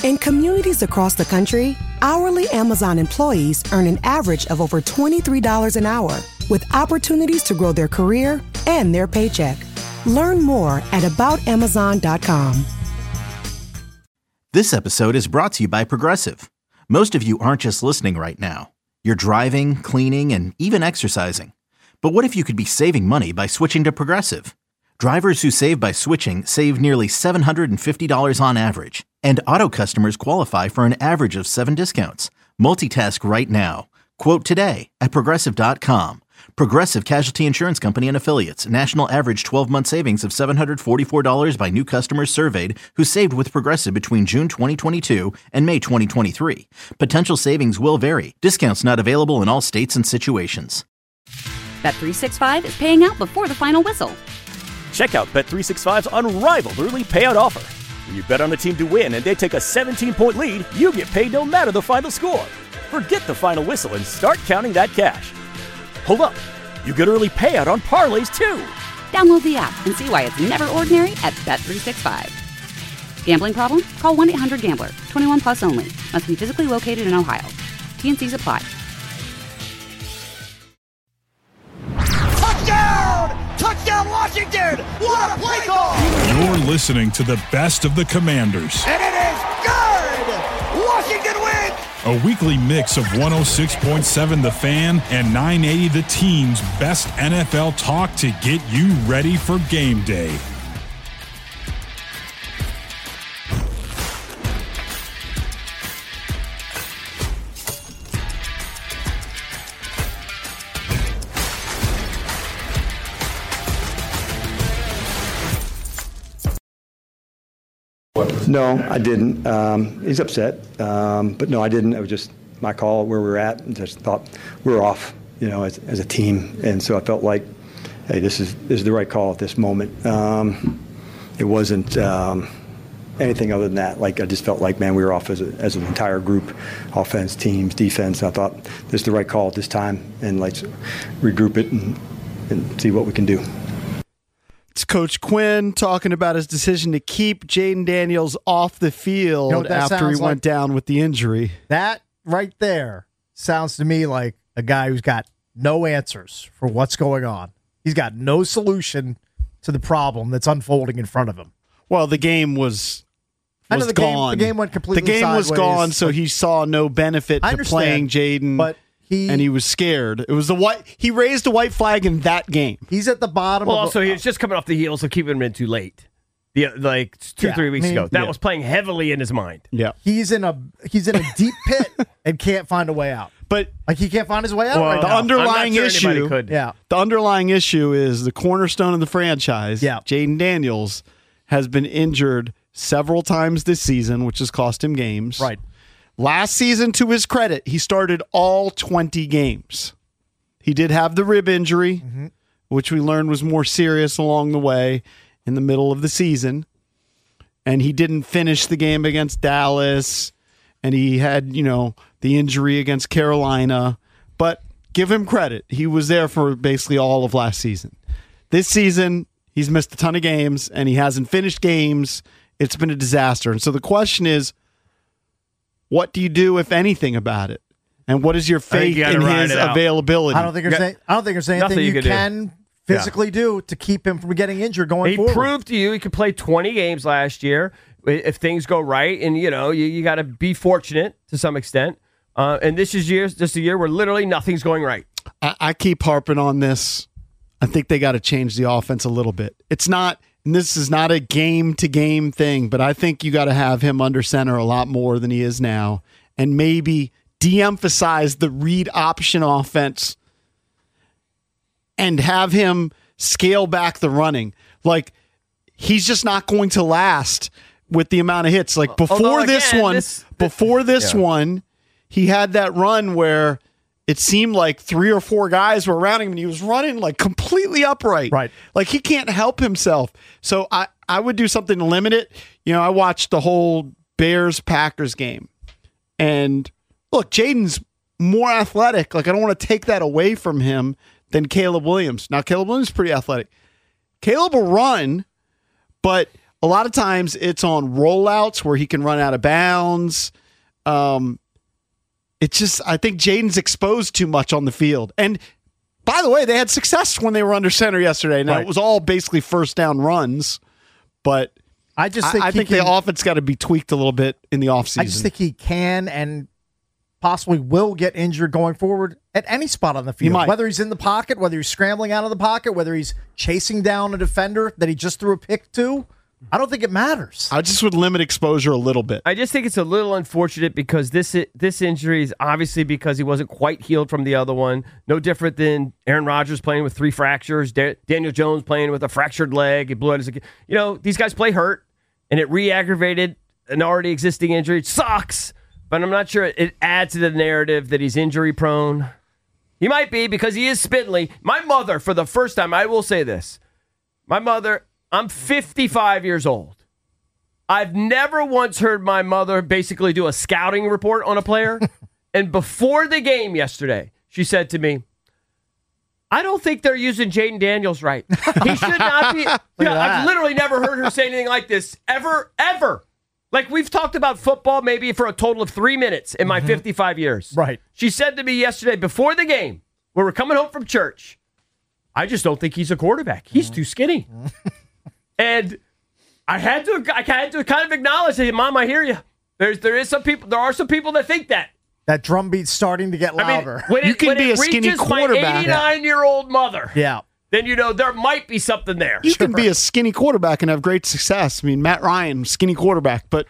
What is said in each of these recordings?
In communities across the country, hourly Amazon employees earn an average of over $23 an hour, with opportunities to grow their career and their paycheck. Learn more at aboutamazon.com. This episode is brought to you by Progressive. Most of you aren't just listening right now. You're driving, cleaning, and even exercising. But what if you could be saving money by switching to Progressive? Drivers who save by switching save nearly $750 on average. And auto customers qualify for an average of 7 discounts. Multitask right now. Quote today at Progressive.com. Progressive Casualty Insurance Company and Affiliates. National average 12-month savings of $744 by new customers surveyed who saved with Progressive between June 2022 and May 2023. Potential savings will vary. Discounts not available in all states and situations. Bet365 is paying out before the final whistle. Check out Bet365's unrivaled early payout offer. When you bet on a team to win and they take a 17-point lead, you get paid no matter the final score. Forget the final whistle and start counting that cash. Hold up. You get early payout on parlays, too. Download the app and see why it's never ordinary at Bet365. Gambling problem? Call 1-800-GAMBLER. 21 plus only. Must be physically located in Ohio. T&Cs apply. Touchdown! Touchdown, Washington! What a play call! You're listening to the best of the Commanders. And it is good! Washington wins! A weekly mix of 106.7 The Fan and 980 The Team's best NFL talk to get you ready for game day. No, I didn't. He's upset, but no, I didn't. It was just my call where we were at, and just thought we were off, as a team, and so I felt like, hey, this is the right call at this moment. It wasn't anything other than that. Like I just felt like, man, we were off as an entire group, offense, teams, defense. And I thought this is the right call at this time, and let's regroup it and see what we can do. It's Coach Quinn talking about his decision to keep Jayden Daniels off the field after he went down with the injury. That right there sounds to me like a guy who's got no answers for what's going on. He's got no solution to the problem that's unfolding in front of him. Well, the game was gone. The game went completely sideways. The game was gone, so he saw no benefit to playing Jayden. But he was scared. It was he raised a white flag in that game. He's at the bottom. Well, also he was just coming off the heels of keeping him in too late. Like 2-3 weeks ago, that was playing heavily in his mind. Yeah, he's in a deep pit and can't find a way out. But he can't find his way out. Well, right the now. underlying issue, the underlying issue is the cornerstone of the franchise. Yeah. Jayden Daniels has been injured several times this season, which has cost him games. Right. Last season, to his credit, he started all 20 games. He did have the rib injury, which we learned was more serious along the way in the middle of the season. And he didn't finish the game against Dallas. And he had, the injury against Carolina. But give him credit. He was there for basically all of last season. This season, he's missed a ton of games, and he hasn't finished games. It's been a disaster. And so the question is, what do you do, if anything, about it? And what is your faith in his availability? I don't think there's anything you can physically do to keep him from getting injured going forward. He proved to you he could play 20 games last year if things go right, and you got to be fortunate to some extent. And this is just a year where literally nothing's going right. I keep harping on this. I think they got to change the offense a little bit. It's not. And this is not a game-to-game thing, but I think you got to have him under center a lot more than he is now, and maybe de-emphasize the read option offense and have him scale back the running. Like, he's just not going to last with the amount of hits. Like, before this one, he had that run where it seemed like 3 or 4 guys were around him and he was running like completely upright. Right. Like he can't help himself. So I would do something to limit it. I watched the whole Bears-Packers game. And look, Jayden's more athletic. Like I don't want to take that away from him than Caleb Williams. Now, Caleb Williams is pretty athletic. Caleb will run, but a lot of times it's on rollouts where he can run out of bounds. It's just, I think Jaden's exposed too much on the field. And by the way, they had success when they were under center yesterday. Now, It was all basically first down runs, but I think the offense got to be tweaked a little bit in the offseason. I just think he can and possibly will get injured going forward at any spot on the field. Whether he's in the pocket, whether he's scrambling out of the pocket, whether he's chasing down a defender that he just threw a pick to. I don't think it matters. I just would limit exposure a little bit. I just think it's a little unfortunate because this injury is obviously because he wasn't quite healed from the other one. No different than Aaron Rodgers playing with 3 fractures, Daniel Jones playing with a fractured leg. He blew out his, these guys play hurt, and it re-aggravated an already existing injury. It sucks, but I'm not sure it adds to the narrative that he's injury prone. He might be because he is spindly. My mother, for the first time, I will say this. My mother, I'm 55 years old. I've never once heard my mother basically do a scouting report on a player. And before the game yesterday, she said to me, I don't think they're using Jaden Daniels right. He should not be. I've literally never heard her say anything like this ever. Like, we've talked about football maybe for a total of 3 minutes in my 55 years. Right. She said to me yesterday before the game, when we're coming home from church, I just don't think he's a quarterback. He's too skinny. And I had to kind of acknowledge that, Mom, I hear you. There are some people that think that. That drumbeat's starting to get louder. I mean, you can be a skinny quarterback. My 89-year-old mother. Yeah. Then there might be something there. You can be a skinny quarterback and have great success. I mean, Matt Ryan, skinny quarterback, but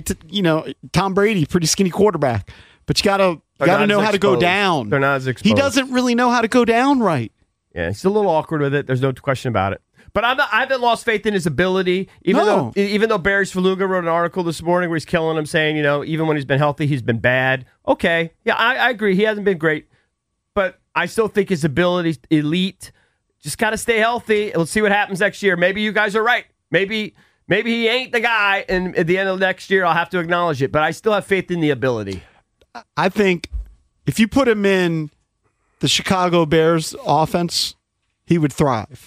Tom Brady, pretty skinny quarterback. But you gotta know how to go down. They're not as exposed. He doesn't really know how to go down right. Yeah, he's a little awkward with it. There's no question about it. But I haven't lost faith in his ability, even though Barry Svaluga wrote an article this morning where he's killing him, saying, even when he's been healthy, he's been bad. Okay, yeah, I agree. He hasn't been great. But I still think his ability's elite. Just got to stay healthy. Let's see what happens next year. Maybe you guys are right. Maybe he ain't the guy, and at the end of next year, I'll have to acknowledge it. But I still have faith in the ability. I think if you put him in the Chicago Bears offense, he would thrive.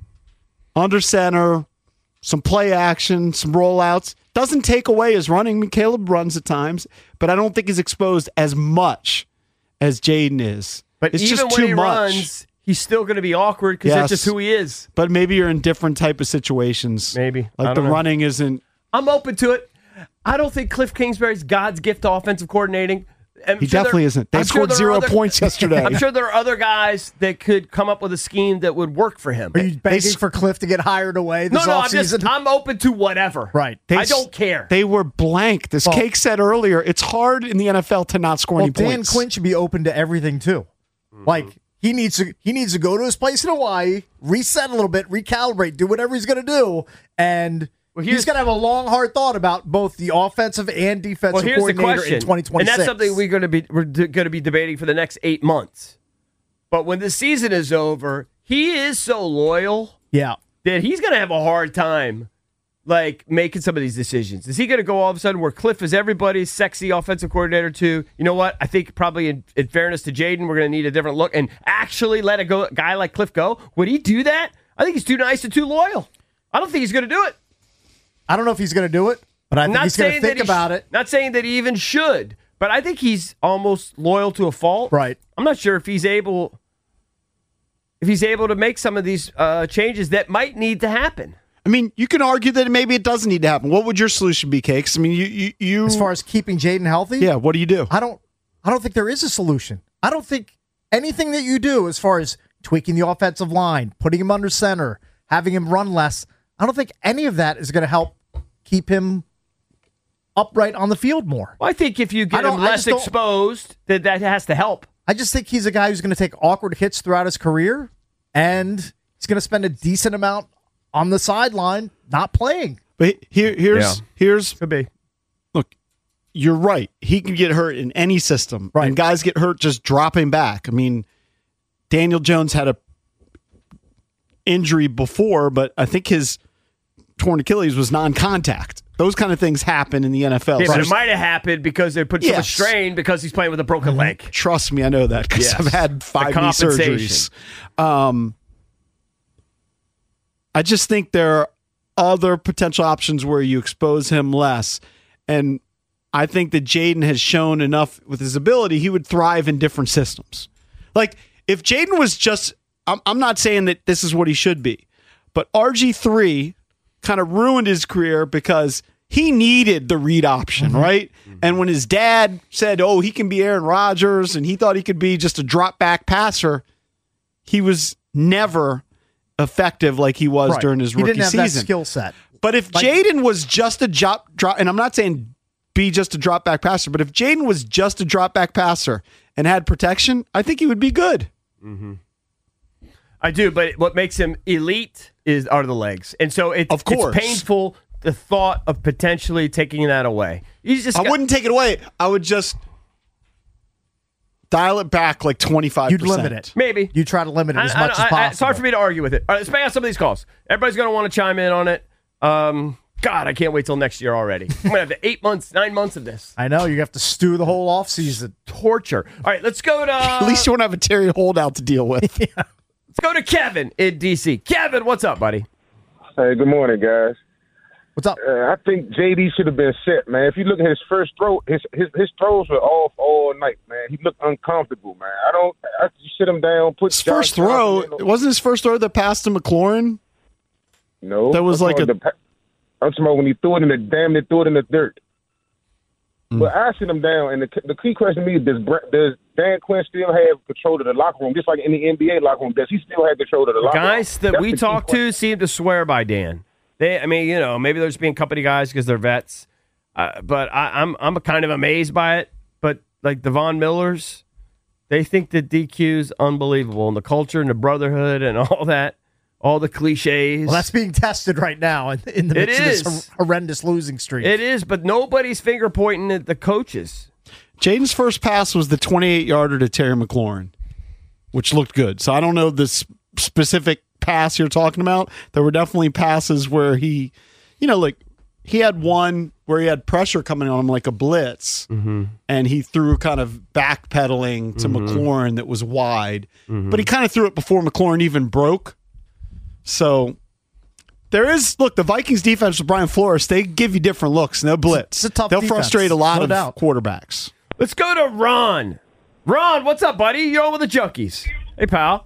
Under center, some play action, some rollouts. Doesn't take away his running. I mean, Caleb runs at times, but I don't think he's exposed as much as Jaden is. But it's even just when too he much. runs, he's still going to be awkward because that's just who he is. But maybe you're in different type of situations. Maybe. Like the running isn't. I'm open to it. I don't think Cliff Kingsbury's God's gift to offensive coordinating. He definitely isn't. They scored 0 points yesterday. I'm sure there are other guys that could come up with a scheme that would work for him. Are you begging for Cliff to get hired away this offseason? I'm open to whatever. Right. I don't care. They were blank. This Cake said earlier, it's hard in the NFL to not score any points. Dan Quinn should be open to everything too. Like he needs to go to his place in Hawaii, reset a little bit, recalibrate, do whatever he's going to do, and he's going to have a long, hard thought about both the offensive and defensive coordinator in 2026. And that's something we're going to be debating for the next 8 months. But when the season is over, he is so loyal that he's going to have a hard time making some of these decisions. Is he going to go all of a sudden where Cliff is everybody's sexy offensive coordinator to, you know what, I think probably in fairness to Jaden, we're going to need a different look and actually let a guy like Cliff go? Would he do that? I think he's too nice and too loyal. I don't think he's going to do it. I don't know if he's going to do it, but I think he's going to think about it. Not saying that he even should, but I think he's almost loyal to a fault. Right. I'm not sure if he's able to make some of these changes that might need to happen. I mean, you can argue that maybe it doesn't need to happen. What would your solution be, Cakes? I mean, you as far as keeping Jaden healthy? Yeah, what do you do? I don't think there is a solution. I don't think anything that you do as far as tweaking the offensive line, putting him under center, having him run less, I don't think any of that is going to help keep him upright on the field more. Well, I think if you get him less exposed, that has to help. I just think he's a guy who's going to take awkward hits throughout his career, and he's going to spend a decent amount on the sideline not playing. But here's could be. Look, you're right. He can get hurt in any system. Right. And guys get hurt just dropping back. I mean, Daniel Jones had a injury before, but I think his torn Achilles was non-contact. Those kind of things happen in the NFL. Yeah, but it might have happened because they put so much strain because he's playing with a broken leg. Trust me, I know that because I've had 5 knee surgeries. I just think there are other potential options where you expose him less. And I think that Jaden has shown enough with his ability, he would thrive in different systems. Like, if Jaden was just, I'm not saying that this is what he should be, but RG3 kind of ruined his career because he needed the read option, right? And when his dad said, oh, he can be Aaron Rodgers, and he thought he could be just a drop back passer, he was never effective like he was during his rookie season. He didn't have that skill set. But if Jaden was just a drop, and I'm not saying be just a drop back passer, but if Jaden was just a drop back passer and had protection, I think he would be good. Mm-hmm. I do, but what makes him elite are the legs. And so it's painful, the thought of potentially taking that away. I wouldn't take it away. I would just dial it back like 25%. You'd limit it. Maybe. You try to limit it as much as possible. It's hard for me to argue with it. All right, let's bang out some of these calls. Everybody's going to want to chime in on it. God, I can't wait till next year already. I'm going to have 8 months, 9 months of this. I know. You have to stew the whole offseason. Torture. All right, let's go to... At least you won't have a Terry holdout to deal with. Yeah. Let's go to Kevin in D.C. Kevin, what's up, buddy? Hey, good morning, guys. What's up? I think JD should have been set, man. If you look at his first throw, his throws were off all night, man. He looked uncomfortable, man. I sit him down, put his first throw. Wasn't his first throw that passed to McLaurin? No. That was like I'm talking about when he threw it in the dirt. But I sit him down, and the key question to me is, does Dan Quinn still have control of the locker room, just like in the NBA locker room? Does he still have control of the locker room? Guys that we talk to seem to swear by Dan. Maybe they're just being company guys because they're vets. But I'm kind of amazed by it. But like the Von Millers, they think that DQ's unbelievable, and the culture and the brotherhood and all that. All the cliches. Well, that's being tested right now in the midst of this horrendous losing streak. It is, but nobody's finger pointing at the coaches. Jaden's first pass was the 28-yarder to Terry McLaurin, which looked good. So I don't know the specific pass you're talking about. There were definitely passes where he had one where he had pressure coming on him like a blitz, and he threw kind of backpedaling to McLaurin that was wide. But he kind of threw it before McLaurin even broke. So there is, the Vikings defense with Brian Flores, they give you different looks and they'll blitz. It's a tough They'll defense, frustrate a lot of doubt. quarterbacks. Let's go to Ron. Ron, what's up, buddy? You're on with the Junkies. Hey, pal.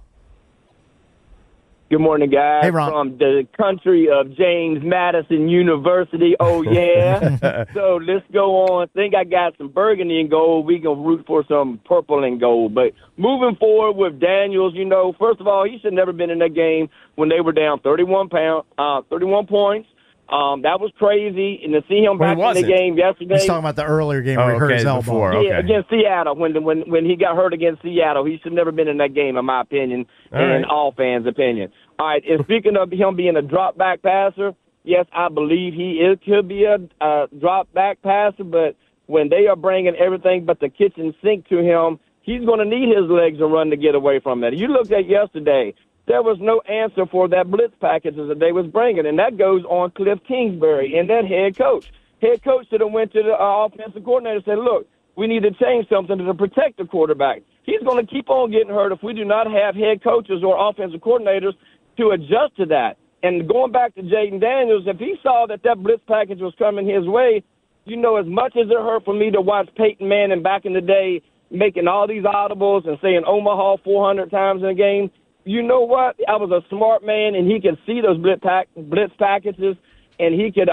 Good morning, guys. Hey, Ron. From the country of James Madison University. Oh, yeah. So let's go on. I think I got some burgundy and gold. We can root for some purple and gold. But moving forward with Daniels, first of all, he should never been in that game when they were down 31 points. That was crazy. And to see him back in the game yesterday. He's talking about the earlier game where he hurt his elbow. Yeah, against Seattle. When he got hurt against Seattle, he should never been in that game, in my opinion, all fans' opinion. All right, and speaking of him being a drop-back passer, yes, I believe he could be a drop-back passer, but when they are bringing everything but the kitchen sink to him, he's going to need his legs to run to get away from that. You looked at yesterday. There was no answer for that blitz packages that they was bringing, and that goes on Cliff Kingsbury and that head coach. Head coach should have went to the offensive coordinator and said, look, we need to change something to protect the quarterback. He's going to keep on getting hurt if we do not have head coaches or offensive coordinators to adjust to that. And going back to Jaden Daniels, if he saw that blitz package was coming his way, as much as it hurt for me to watch Peyton Manning back in the day making all these audibles and saying Omaha 400 times in a game, you know what? I was a smart man, and he could see those blitz packages, and he could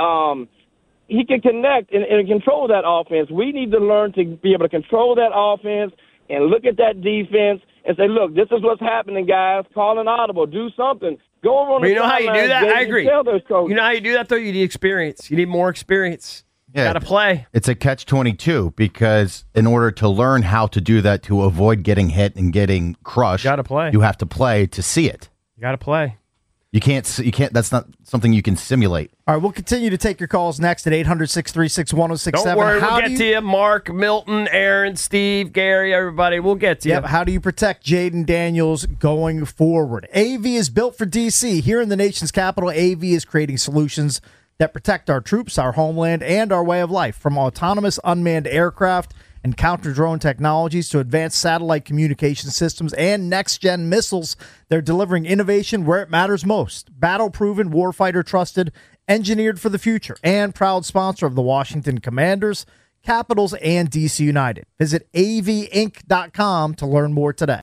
connect and control that offense. We need to learn to be able to control that offense and look at that defense and say, look, this is what's happening, guys. Call an audible. Do something. Go on. But you know how you do that? I agree. You know how you do that, though? You need experience. You need more experience. Yeah, got to play. It's a catch-22 because in order to learn how to do that, to avoid getting hit and getting crushed, you got to play. You have to play to see it. You got to play. You can't. That's not something you can simulate. All right, we'll continue to take your calls next at 800-636-1067. Don't worry, we'll get to you. Mark, Milton, Aaron, Steve, Gary, everybody. We'll get to you. Yep. How do you protect Jaden Daniels going forward? AV is built for D.C. Here in the nation's capital, AV is creating solutions that protect our troops, our homeland, and our way of life. From autonomous unmanned aircraft and counter-drone technologies to advanced satellite communication systems and next-gen missiles, they're delivering innovation where it matters most. Battle-proven, warfighter-trusted, engineered for the future, and proud sponsor of the Washington Commanders, Capitals, and DC United. Visit avinc.com to learn more today.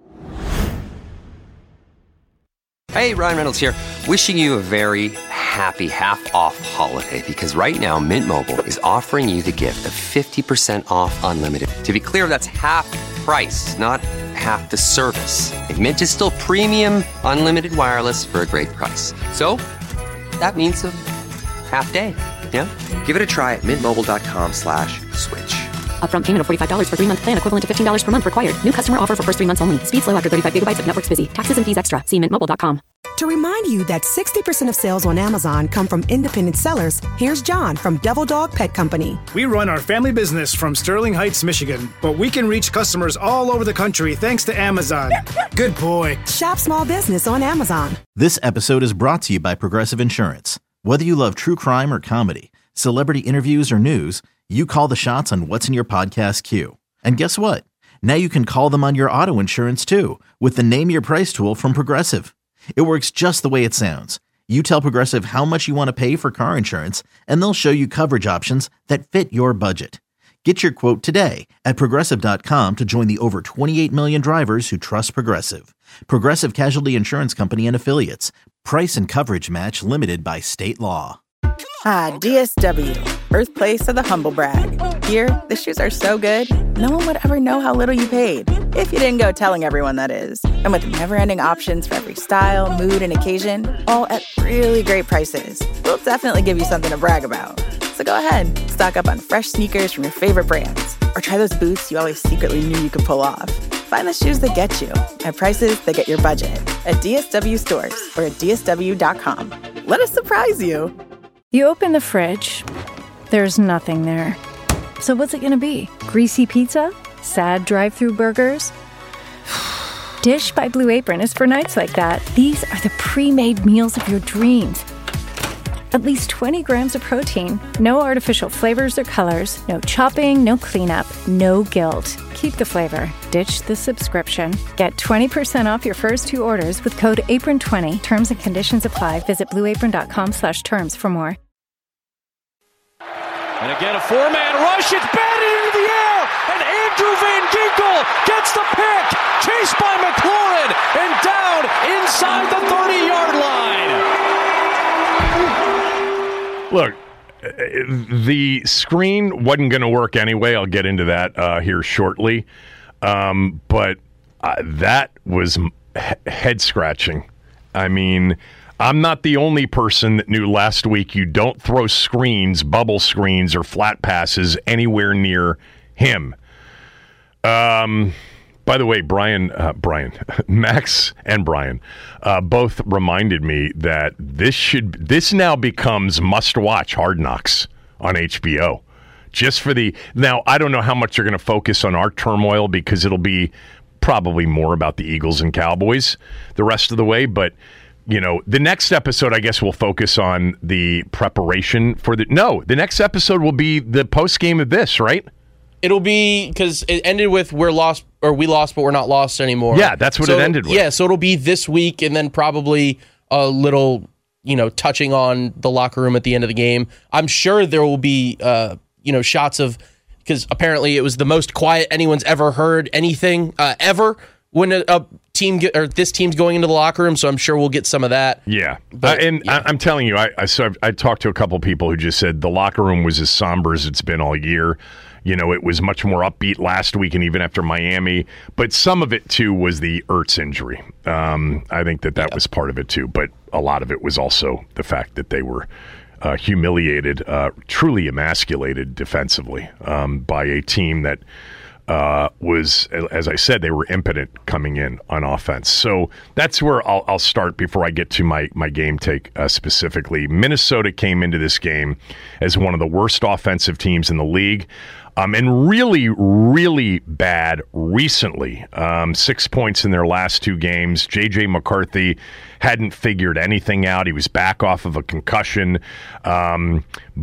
Hey, Ryan Reynolds here. Wishing you a very happy half-off holiday, because right now Mint Mobile is offering you the gift of 50% off unlimited. To be clear, that's half price, not half the service. And Mint is still premium unlimited wireless for a great price. So that means a half day. Yeah? Give it a try at mintmobile.com/switch. Upfront payment of $45 for 3-month plan, equivalent to $15 per month required. New customer offer for first 3 months only. Speed slow after 35 gigabytes if network's busy. Taxes and fees extra. See mintmobile.com. To remind you that 60% of sales on Amazon come from independent sellers, here's John from Devil Dog Pet Company. We run our family business from Sterling Heights, Michigan, but we can reach customers all over the country thanks to Amazon. Good boy. Shop small business on Amazon. This episode is brought to you by Progressive Insurance. Whether you love true crime or comedy, celebrity interviews or news, you call the shots on what's in your podcast queue. And guess what? Now you can call them on your auto insurance too with the Name Your Price tool from Progressive. It works just the way it sounds. You tell Progressive how much you want to pay for car insurance, and they'll show you coverage options that fit your budget. Get your quote today at Progressive.com to join the over 28 million drivers who trust Progressive. Progressive Casualty Insurance Company and Affiliates. Price and coverage match limited by state law. Ah, DSW, birthplace of the humble brag. Here, the shoes are so good, no one would ever know how little you paid. If you didn't go telling everyone, that is. And with never-ending options for every style, mood, and occasion, all at really great prices, we'll definitely give you something to brag about. So go ahead, stock up on fresh sneakers from your favorite brands, or try those boots you always secretly knew you could pull off. Find the shoes that get you at prices that get your budget at DSW stores or at DSW.com. Let us surprise you. You open the fridge, there's nothing there. So what's it gonna be? Greasy pizza? Sad drive-through burgers? Dish by Blue Apron is for nights like that. These are the pre-made meals of your dreams. At least 20 grams of protein, no artificial flavors or colors, no chopping, no cleanup, no guilt. Keep the flavor, ditch the subscription. Get 20% off your first 2 orders with code APRON20. Terms and conditions apply. Visit blueapron.com/terms for more. And again, a 4-man rush. It's batted into the air, and Andrew Van Ginkel gets the pick, chased by McLaurin, and down inside the 30-yard line. Look, the screen wasn't going to work anyway. I'll get into that here shortly. But that was head-scratching. I mean, I'm not the only person that knew last week you don't throw screens, bubble screens, or flat passes anywhere near him. By the way, Max and Brian both reminded me that this now becomes must-watch Hard Knocks on HBO. Just for now, I don't know how much they're going to focus on our turmoil because it'll be probably more about the Eagles and Cowboys the rest of the way. But, you know, the next episode, I guess, will focus on the preparation for the next episode will be the post-game of this, right? It'll be because it ended with we lost, but we're not lost anymore. Yeah, that's what it ended with. Yeah, so it'll be this week, and then probably a little, touching on the locker room at the end of the game. I'm sure there will be, shots of, because apparently it was the most quiet anyone's ever heard anything ever when a team this team's going into the locker room. So I'm sure we'll get some of that. Yeah, I'm telling you, I talked to a couple people who just said the locker room was as somber as it's been all year. It was much more upbeat last week and even after Miami. But some of it, too, was the Ertz injury. I think that was part of it, too. But a lot of it was also the fact that they were humiliated, truly emasculated defensively by a team that was, as I said, they were impotent coming in on offense. So that's where I'll start before I get to my game take specifically. Minnesota came into this game as one of the worst offensive teams in the league. And really, really bad recently. 6 points in their last 2 games. J.J. McCarthy hadn't figured anything out. He was back off of a concussion. But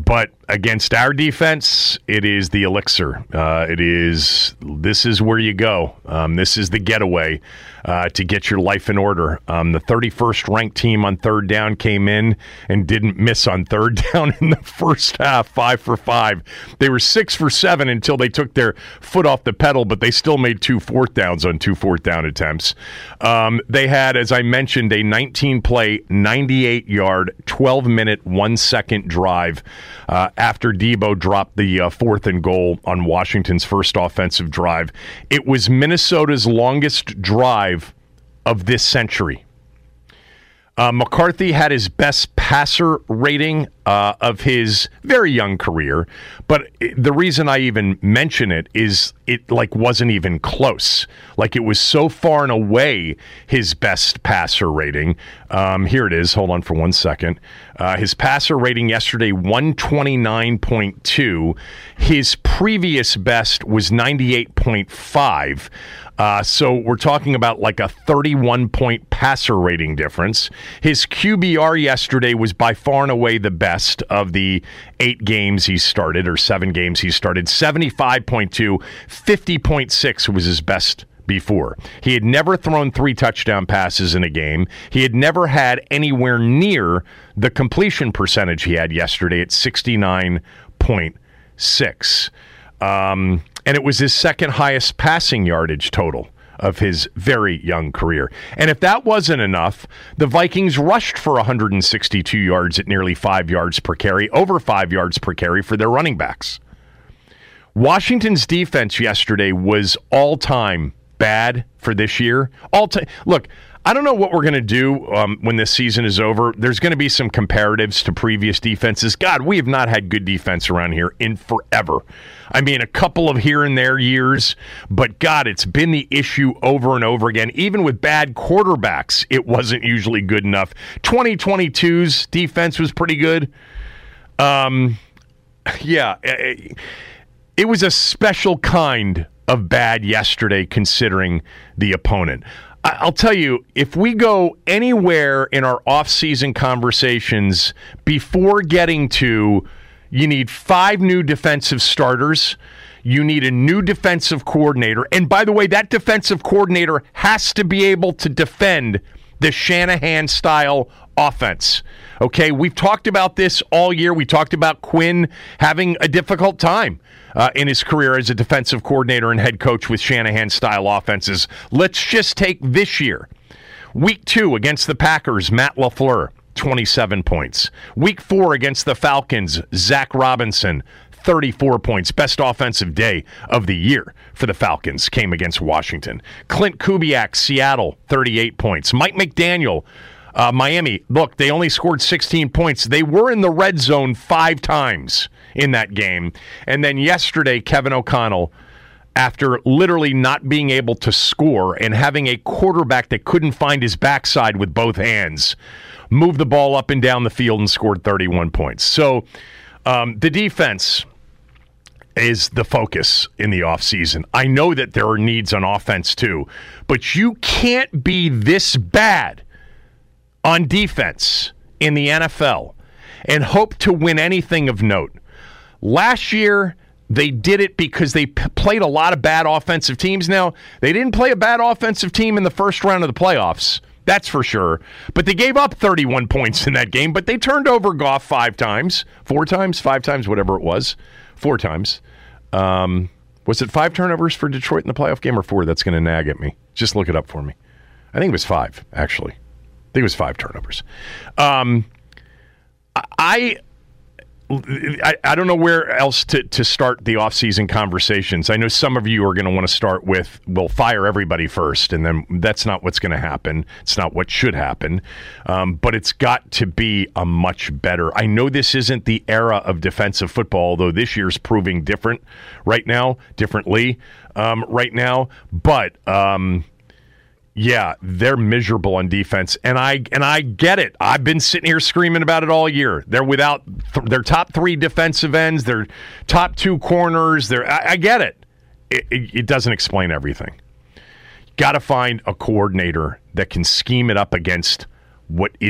against our defense, it is the elixir. This is where you go. This is the getaway to get your life in order. The 31st ranked team on third down came in and didn't miss on third down in the first half, 5 for 5. They were 6 for 7 until they took their foot off the pedal, but they still made 2 fourth downs on 2 fourth down attempts. They had, as I mentioned, a 19-play, 98-yard, 12-minute, 1-second drive after Debo dropped the 4th and goal on Washington's first offensive drive. It was Minnesota's longest drive of this century. McCarthy had his best passer rating of his very young career, but the reason I even mention it is it wasn't even close. It was so far and away his best passer rating. Here it is. Hold on for 1 second. His passer rating yesterday, 129.2. His previous best was 98.5. So we're talking about a 31-point passer rating difference. His QBR yesterday was by far and away the best of the 8 games he started, or 7 games he started. 75.2, 50.6 was his best before. He had never thrown 3 touchdown passes in a game. He had never had anywhere near the completion percentage he had yesterday at 69.6. And it was his second highest passing yardage total of his very young career. And if that wasn't enough, the Vikings rushed for 162 yards at nearly 5 yards per carry, over 5 yards per carry for their running backs. Washington's defense yesterday was all-time bad for this year. Look, I don't know what we're going to do when this season is over. There's going to be some comparatives to previous defenses. God, we have not had good defense around here in forever. I mean, a couple of here and there years, but God, it's been the issue over and over again. Even with bad quarterbacks, it wasn't usually good enough. 2022's defense was pretty good. Yeah, it was a special kind of bad yesterday considering the opponent. I'll tell you, if we go anywhere in our off-season conversations before getting to you need 5 new defensive starters, you need a new defensive coordinator, and by the way, that defensive coordinator has to be able to defend the Shanahan-style offense. Okay, we've talked about this all year. We talked about Quinn having a difficult time in his career as a defensive coordinator and head coach with Shanahan-style offenses. Let's just take this year. Week 2 against the Packers, Matt LaFleur, 27 points. Week 4 against the Falcons, Zach Robinson, 34 points. Best offensive day of the year for the Falcons came against Washington. Clint Kubiak, Seattle, 38 points. Mike McDaniel, Miami, look, they only scored 16 points. They were in the red zone 5 times in that game. And then yesterday, Kevin O'Connell, after literally not being able to score and having a quarterback that couldn't find his backside with both hands, moved the ball up and down the field and scored 31 points. So the defense is the focus in the offseason. I know that there are needs on offense too, but you can't be this bad on defense in the NFL and hope to win anything of note. Last year, they did it because they played a lot of bad offensive teams. Now, they didn't play a bad offensive team in the first round of the playoffs. That's for sure. But they gave up 31 points in that game, but they turned over Goff 5 times. 4 times? 5 times, whatever it was. 4 times. Was it 5 turnovers for Detroit in the playoff game or 4? That's going to nag at me. Just look it up for me. I think it was 5, actually. I think it was 5 turnovers. I don't know where else to start the offseason conversations. I know some of you are going to want to start with, we'll fire everybody first, and then that's not what's going to happen. It's not what should happen. But it's got to be a much better. I know this isn't the era of defensive football, although this year's proving differently right now. But yeah, they're miserable on defense, and I get it. I've been sitting here screaming about it all year. They're without their top 3 defensive ends, their top 2 corners. I get it. It doesn't explain everything. Got to find a coordinator that can scheme it up against what is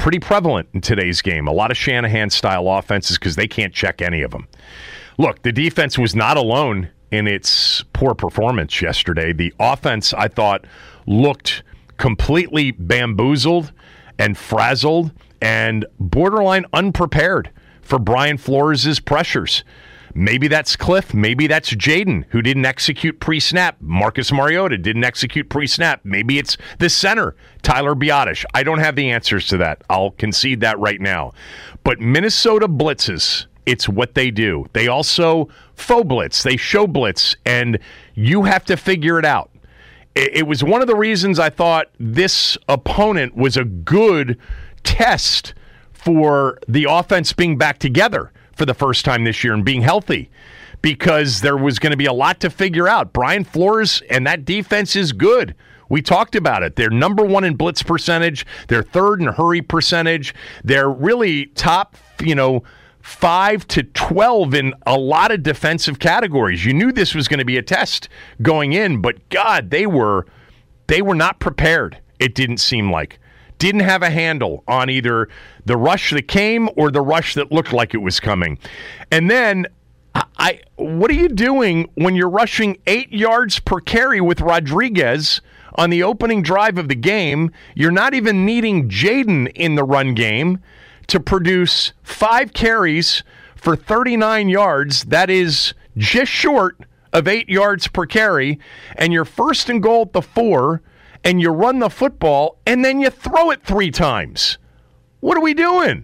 pretty prevalent in today's game. A lot of Shanahan-style offenses because they can't check any of them. Look, the defense was not alone in its poor performance yesterday. The offense, I thought, looked completely bamboozled and frazzled and borderline unprepared for Brian Flores' pressures. Maybe that's Cliff. Maybe that's Jaden, who didn't execute pre-snap. Marcus Mariota didn't execute pre-snap. Maybe it's the center, Tyler Biadasz. I don't have the answers to that. I'll concede that right now. But Minnesota blitzes. It's what they do. They also faux blitz. They show blitz, and you have to figure it out. It was one of the reasons I thought this opponent was a good test for the offense being back together for the first time this year and being healthy, because there was going to be a lot to figure out. Brian Flores and that defense is good. We talked about it. They're number one in blitz percentage. They're third in hurry percentage. They're really top, 5 to 12 in a lot of defensive categories. You knew this was going to be a test going in, but God, they were not prepared. It didn't seem like. Didn't have a handle on either the rush that came or the rush that looked like it was coming. And then, what are you doing when you're rushing 8 yards per carry with Rodriguez on the opening drive of the game? You're not even needing Jaden in the run game to produce 5 carries for 39 yards. That is just short of 8 yards per carry. And you're first and goal at the 4, and you run the football, and then you throw it 3 times. What are we doing?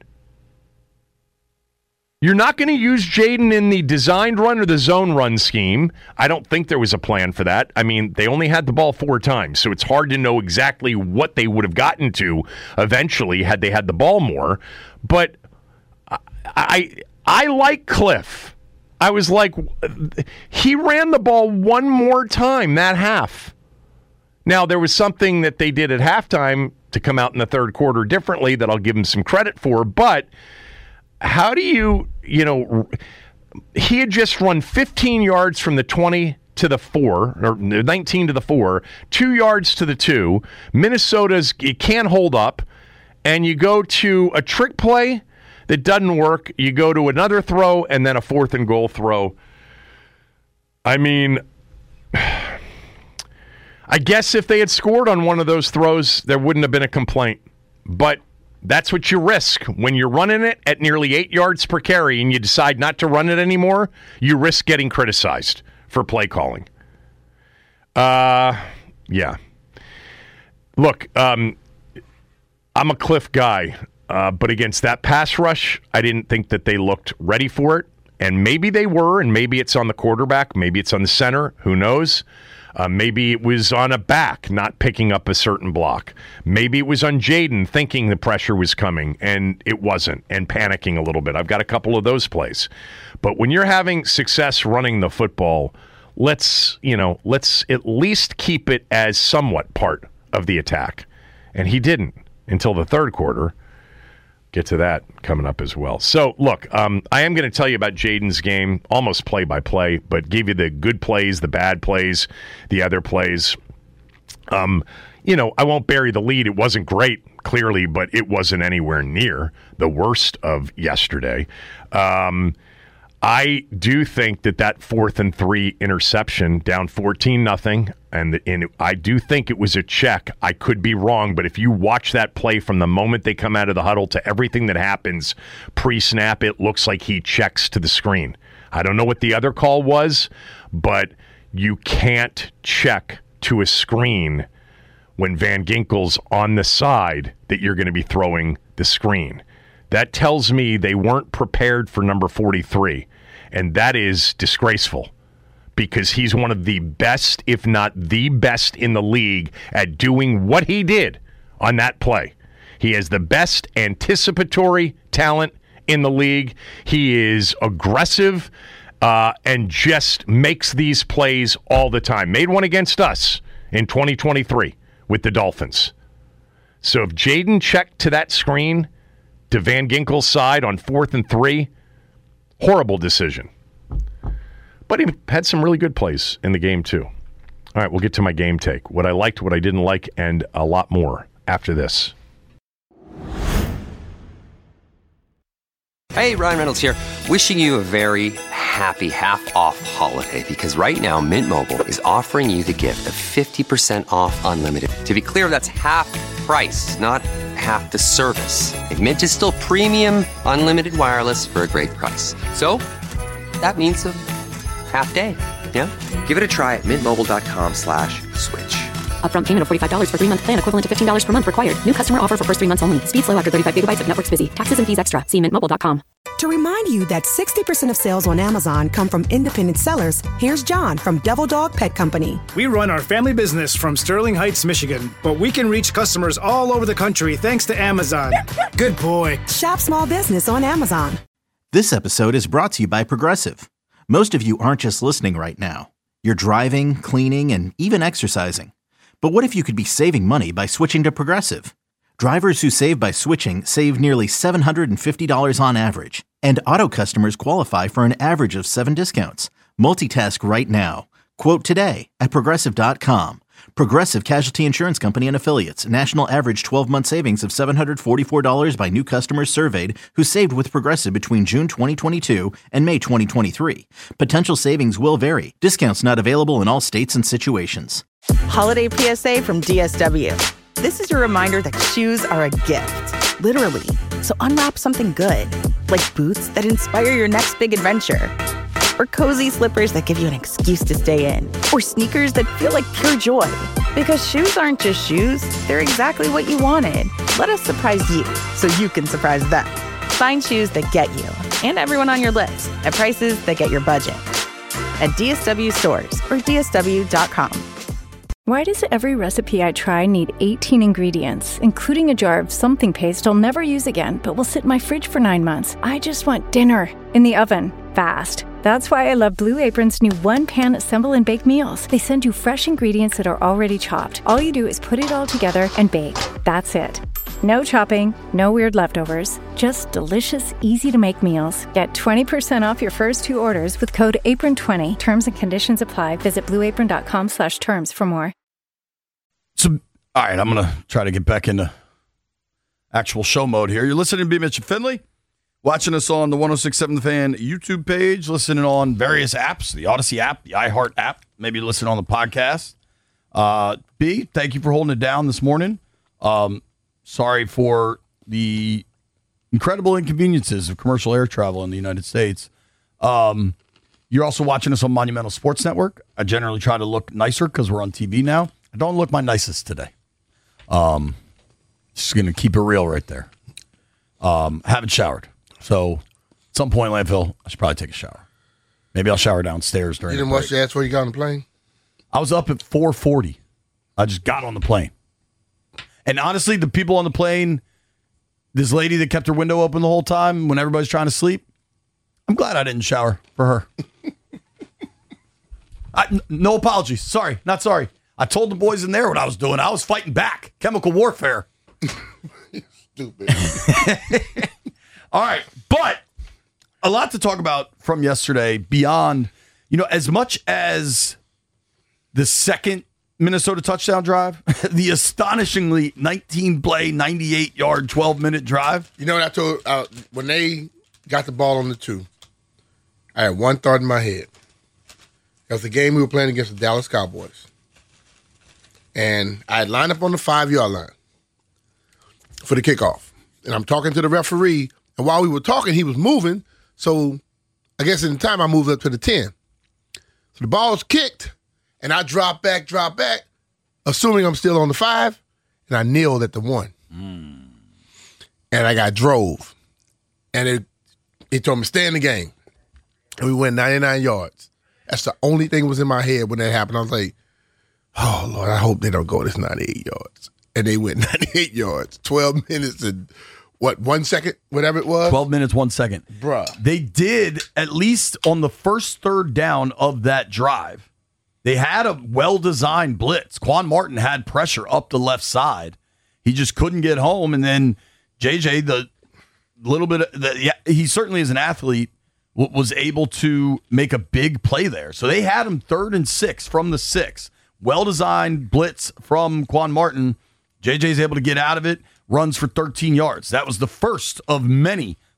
You're not going to use Jaden in the designed run or the zone run scheme. I don't think there was a plan for that. I mean, they only had the ball 4 times, so it's hard to know exactly what they would have gotten to eventually had they had the ball more. But I like Cliff. I was like, he ran the ball one more time that half. Now, there was something that they did at halftime to come out in the third quarter differently that I'll give him some credit for, but how do you he had just run 15 yards from the 20 to the 4, or 19 to the 4, 2 yards to the 2. It can't hold up, and you go to a trick play that doesn't work. You go to another throw, and then a 4th and goal throw. I mean, I guess if they had scored on one of those throws, there wouldn't have been a complaint. But that's what you risk. When you're running it at nearly 8 yards per carry and you decide not to run it anymore, you risk getting criticized for play calling. Yeah. Look, I'm a Cliff guy, but against that pass rush, I didn't think that they looked ready for it. And maybe they were, and maybe it's on the quarterback, maybe it's on the center, who knows? Maybe it was on a back not picking up a certain block. Maybe it was on Jaden thinking the pressure was coming and it wasn't, and panicking a little bit. I've got a couple of those plays. But when you're having success running the football, let's at least keep it as somewhat part of the attack. And he didn't until the third quarter. Get to that coming up as well. So, look, I am going to tell you about Jaden's game, almost play-by-play, but give you the good plays, the bad plays, the other plays. I won't bury the lead. It wasn't great, clearly, but it wasn't anywhere near the worst of yesterday. I do think that 4th and 3 interception, down 14-0, and I do think it was a check. I could be wrong, but if you watch that play from the moment they come out of the huddle to everything that happens pre-snap, it looks like he checks to the screen. I don't know what the other call was, but you can't check to a screen when Van Ginkel's on the side that you're going to be throwing the screen. That tells me they weren't prepared for number 43, and that is disgraceful because he's one of the best, if not the best in the league at doing what he did on that play. He has the best anticipatory talent in the league. He is aggressive and just makes these plays all the time. Made one against us in 2023 with the Dolphins. So if Jaden checked to that screen, to Van Ginkel's side on 4th and 3, horrible decision. But he had some really good plays in the game, too. All right, we'll get to my game take. What I liked, what I didn't like, and a lot more after this. Hey, Ryan Reynolds here. Wishing you a very happy half-off holiday because right now Mint Mobile is offering you the gift of 50% off unlimited. To be clear, that's half price, not half the service. And Mint is still premium unlimited wireless for a great price. So that means a half day. Yeah? Give it a try at mintmobile.com/switch. Upfront payment of $45 for 3-month plan, equivalent to $15 per month required. New customer offer for first 3 months only. Speed slow after 35 gigabytes if network's busy. Taxes and fees extra. See mintmobile.com. To remind you that 60% of sales on Amazon come from independent sellers, here's John from Devil Dog Pet Company. We run our family business from Sterling Heights, Michigan, but we can reach customers all over the country thanks to Amazon. Good boy. Shop small business on Amazon. This episode is brought to you by Progressive. Most of you aren't just listening right now. You're driving, cleaning, and even exercising. But what if you could be saving money by switching to Progressive? Drivers who save by switching save nearly $750 on average. And auto customers qualify for an average of 7 discounts. Multitask right now. Quote today at Progressive.com. Progressive Casualty Insurance Company and Affiliates. National average 12-month savings of $744 by new customers surveyed who saved with Progressive between June 2022 and May 2023. Potential savings will vary. Discounts not available in all states and situations. Holiday PSA from DSW. This is your reminder that shoes are a gift, literally. So unwrap something good, like boots that inspire your next big adventure, or cozy slippers that give you an excuse to stay in, or sneakers that feel like pure joy. Because shoes aren't just shoes, they're exactly what you wanted. Let us surprise you so you can surprise them. Find shoes that get you and everyone on your list at prices that get your budget. At DSW stores or DSW.com. Why does every recipe I try need 18 ingredients, including a jar of something paste I'll never use again, but will sit in my fridge for 9 months? I just want dinner in the oven, fast. That's why I love Blue Apron's new one-pan assemble and bake meals. They send you fresh ingredients that are already chopped. All you do is put it all together and bake. That's it. No chopping, no weird leftovers, just delicious, easy-to-make meals. Get 20% off your first 2 orders with code APRON20. Terms and conditions apply. Visit blueapron.com/terms for more. So, all right, I'm going to try to get back into actual show mode here. You're listening to B. Mitch and Finley, watching us on the 106.7 The Fan YouTube page, listening on various apps, the Odyssey app, the iHeart app, maybe listen on the podcast. B, thank you for holding it down this morning. Sorry for the incredible inconveniences of commercial air travel in the United States. You're also watching us on Monumental Sports Network. I generally try to look nicer because we're on TV now. I don't look my nicest today. Just going to keep it real right there. Haven't showered. So at some point, Landfill, I should probably take a shower. Maybe I'll shower downstairs during the break. You didn't wash your ass before you got on the plane? I was up at 4:40. I just got on the plane. And honestly, the people on the plane, this lady that kept her window open the whole time when everybody's trying to sleep, I'm glad I didn't shower for her. No apologies. Sorry, not sorry. I told the boys in there what I was doing. I was fighting back. Chemical warfare. Stupid. All right. But a lot to talk about from yesterday beyond, as much as the second Minnesota touchdown drive, the astonishingly 19-play, 98-yard, 12-minute drive. You know what I told when they got the ball on the 2, I had one thought in my head. That was the game we were playing against the Dallas Cowboys. And I had lined up on the 5-yard line for the kickoff. And I'm talking to the referee. And while we were talking, he was moving. So I guess in the time I moved up to the 10. So the ball's kicked. And I drop back, assuming I'm still on the 5. And I kneeled at the 1. And I got drove. And it told me, stay in the game. And we went 99 yards. That's the only thing that was in my head when that happened. I was like, oh, Lord, I hope they don't go this 98 yards. And they went 98 yards, 12 minutes and, 1 second, whatever it was? 12 minutes, 1 second. Bruh. They did, at least on the first third down of that drive, they had a well-designed blitz. Quan Martin had pressure up the left side. He just couldn't get home. And then JJ, he certainly is an athlete, was able to make a big play there. So they had him 3rd and 6 from the 6. Well-designed blitz from Quan Martin. JJ's able to get out of it, runs for 13 yards. That was the first of many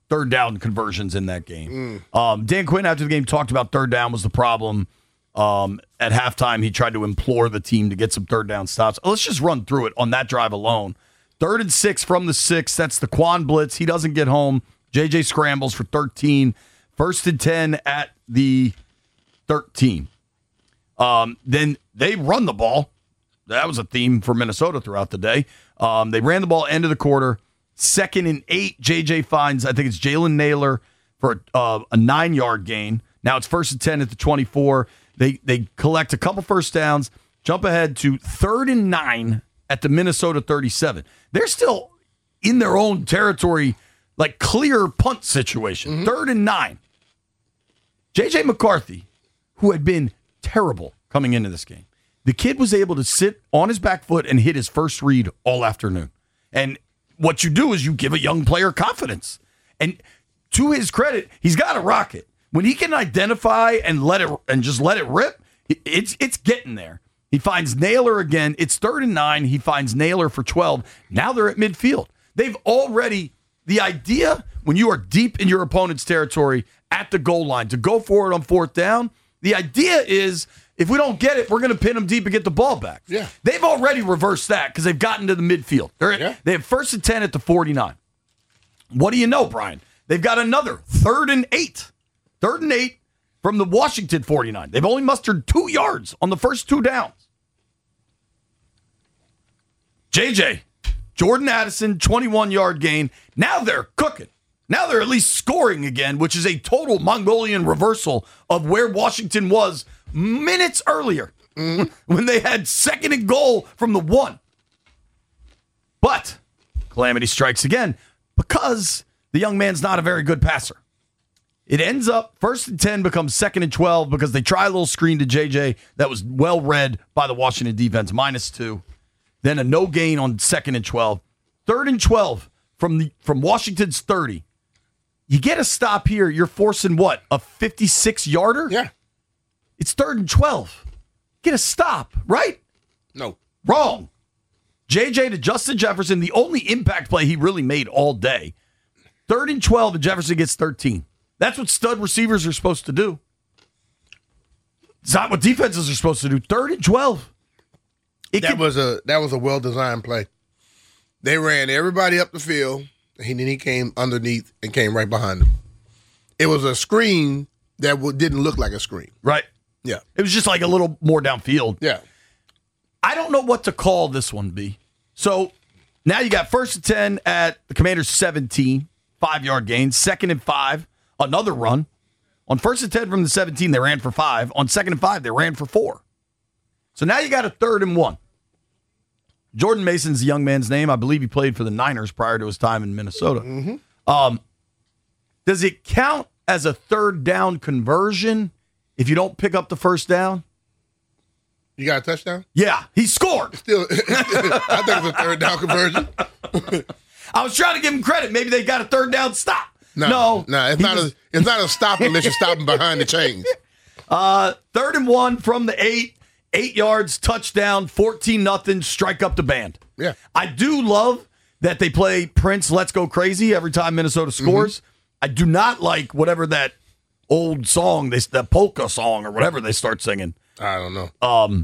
third down conversions in that game. Dan Quinn, after the game, talked about third down was the problem. At halftime, he tried to implore the team to get some third down stops. Let's just run through it on that drive alone. 3rd and 6 from the 6. That's the Quan blitz. He doesn't get home. JJ scrambles for 13. 1st and 10 at the 13. Then they run the ball. That was a theme for Minnesota throughout the day. They ran the ball end of the quarter. 2nd and 8, JJ finds, I think it's Jalen Naylor for a 9-yard gain. Now it's 1st and 10 at the 24. They collect a couple first downs, jump ahead to 3rd and 9 at the Minnesota 37. They're still in their own territory, like clear punt situation. 3rd and 9. JJ McCarthy, who had been terrible coming into this game, the kid was able to sit on his back foot and hit his first read all afternoon. And what you do is you give a young player confidence. And to his credit, he's got a rocket. When he can identify and just let it rip, it's getting there. He finds Naylor again. It's 3rd and 9. He finds Naylor for 12. Now they're at midfield. They've already, the idea when you are deep in your opponent's territory at the goal line to go for it on 4th down, the idea is if we don't get it, we're going to pin them deep and get the ball back. Yeah. They've already reversed that because they've gotten to the midfield. They have 1st and 10 at the 49. What do you know, Brian? They've got another 3rd and 8. 3rd and 8 from the Washington 49. They've only mustered 2 yards on the first 2 downs. JJ, Jordan Addison, 21-yard gain. Now they're cooking. Now they're at least scoring again, which is a total Mongolian reversal of where Washington was minutes earlier when they had 2nd and goal from the 1. But calamity strikes again because the young man's not a very good passer. It ends up 1st and 10 becomes 2nd and 12 because they try a little screen to JJ that was well read by the Washington defense, -2. Then a no gain on 2nd and 12. 3rd and 12 from Washington's 30. You get a stop here, you're forcing what? A 56-yarder? Yeah. It's 3rd and 12. Get a stop, right? No. Wrong. JJ to Justin Jefferson, the only impact play he really made all day. 3rd and 12 and Jefferson gets 13. That's what stud receivers are supposed to do. It's not what defenses are supposed to do. 3rd and 12. That was a well-designed play. They ran everybody up the field, and then he came underneath and came right behind them. It was a screen that didn't look like a screen. Right. Yeah. It was just like a little more downfield. Yeah. I don't know what to call this one, B. So now you got 1st and 10 at the Commanders' 17, 5-yard gain. 2nd and 5. Another run. On 1st and 10 from the 17, they ran for 5. On 2nd and 5, they ran for 4. So now you got a 3rd and 1. Jordan Mason's the young man's name. I believe he played for the Niners prior to his time in Minnesota. Does it count as a 3rd down conversion if you don't pick up the 1st down? You got a touchdown? Yeah, he scored. Still, I think it's a 3rd down conversion. I was trying to give him credit. Maybe they got a 3rd down stop. No, it's not a stop unless you're stopping behind the chains. 3rd and 1 from the 8. 8 yards, touchdown, 14-0, strike up the band. Yeah. I do love that they play Prince Let's Go Crazy every time Minnesota scores. I do not like whatever that old song, that polka song or whatever they start singing. I don't know.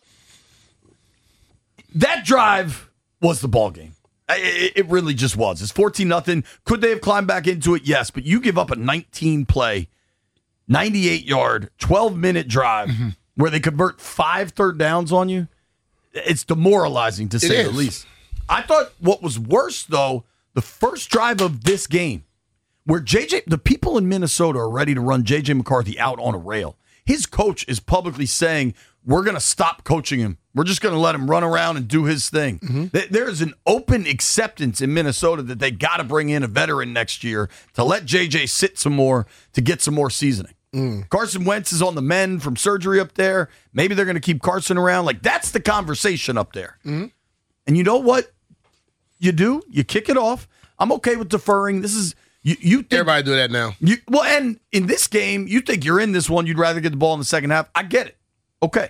That drive was the ball game. It really just was. It's 14-0. Could they have climbed back into it? Yes, but you give up a 19-play, 98-yard, 12-minute drive where they convert 5 third downs on you. It's demoralizing, to say the least. I thought what was worse, though, the first drive of this game, where the people in Minnesota are ready to run J.J. McCarthy out on a rail. His coach is publicly saying, we're going to stop coaching him. We're just going to let him run around and do his thing. There is an open acceptance in Minnesota that they got to bring in a veteran next year to let J.J. sit some more to get some more seasoning. Carson Wentz is on the mend from surgery up there. Maybe they're going to keep Carson around. Like, that's the conversation up there. And you know what you do? You kick it off. I'm okay with deferring. This is you think, everybody do that now. And in this game, you think you're in this one. You'd rather get the ball in the second half. I get it. Okay.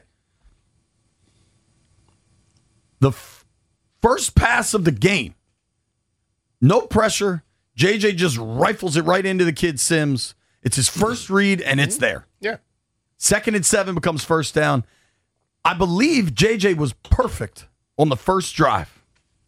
The first pass of the game, no pressure, JJ just rifles it right into the kid Sims. It's his first read, and it's there. Yeah. 2nd and 7 becomes first down. I believe JJ was perfect on the first drive.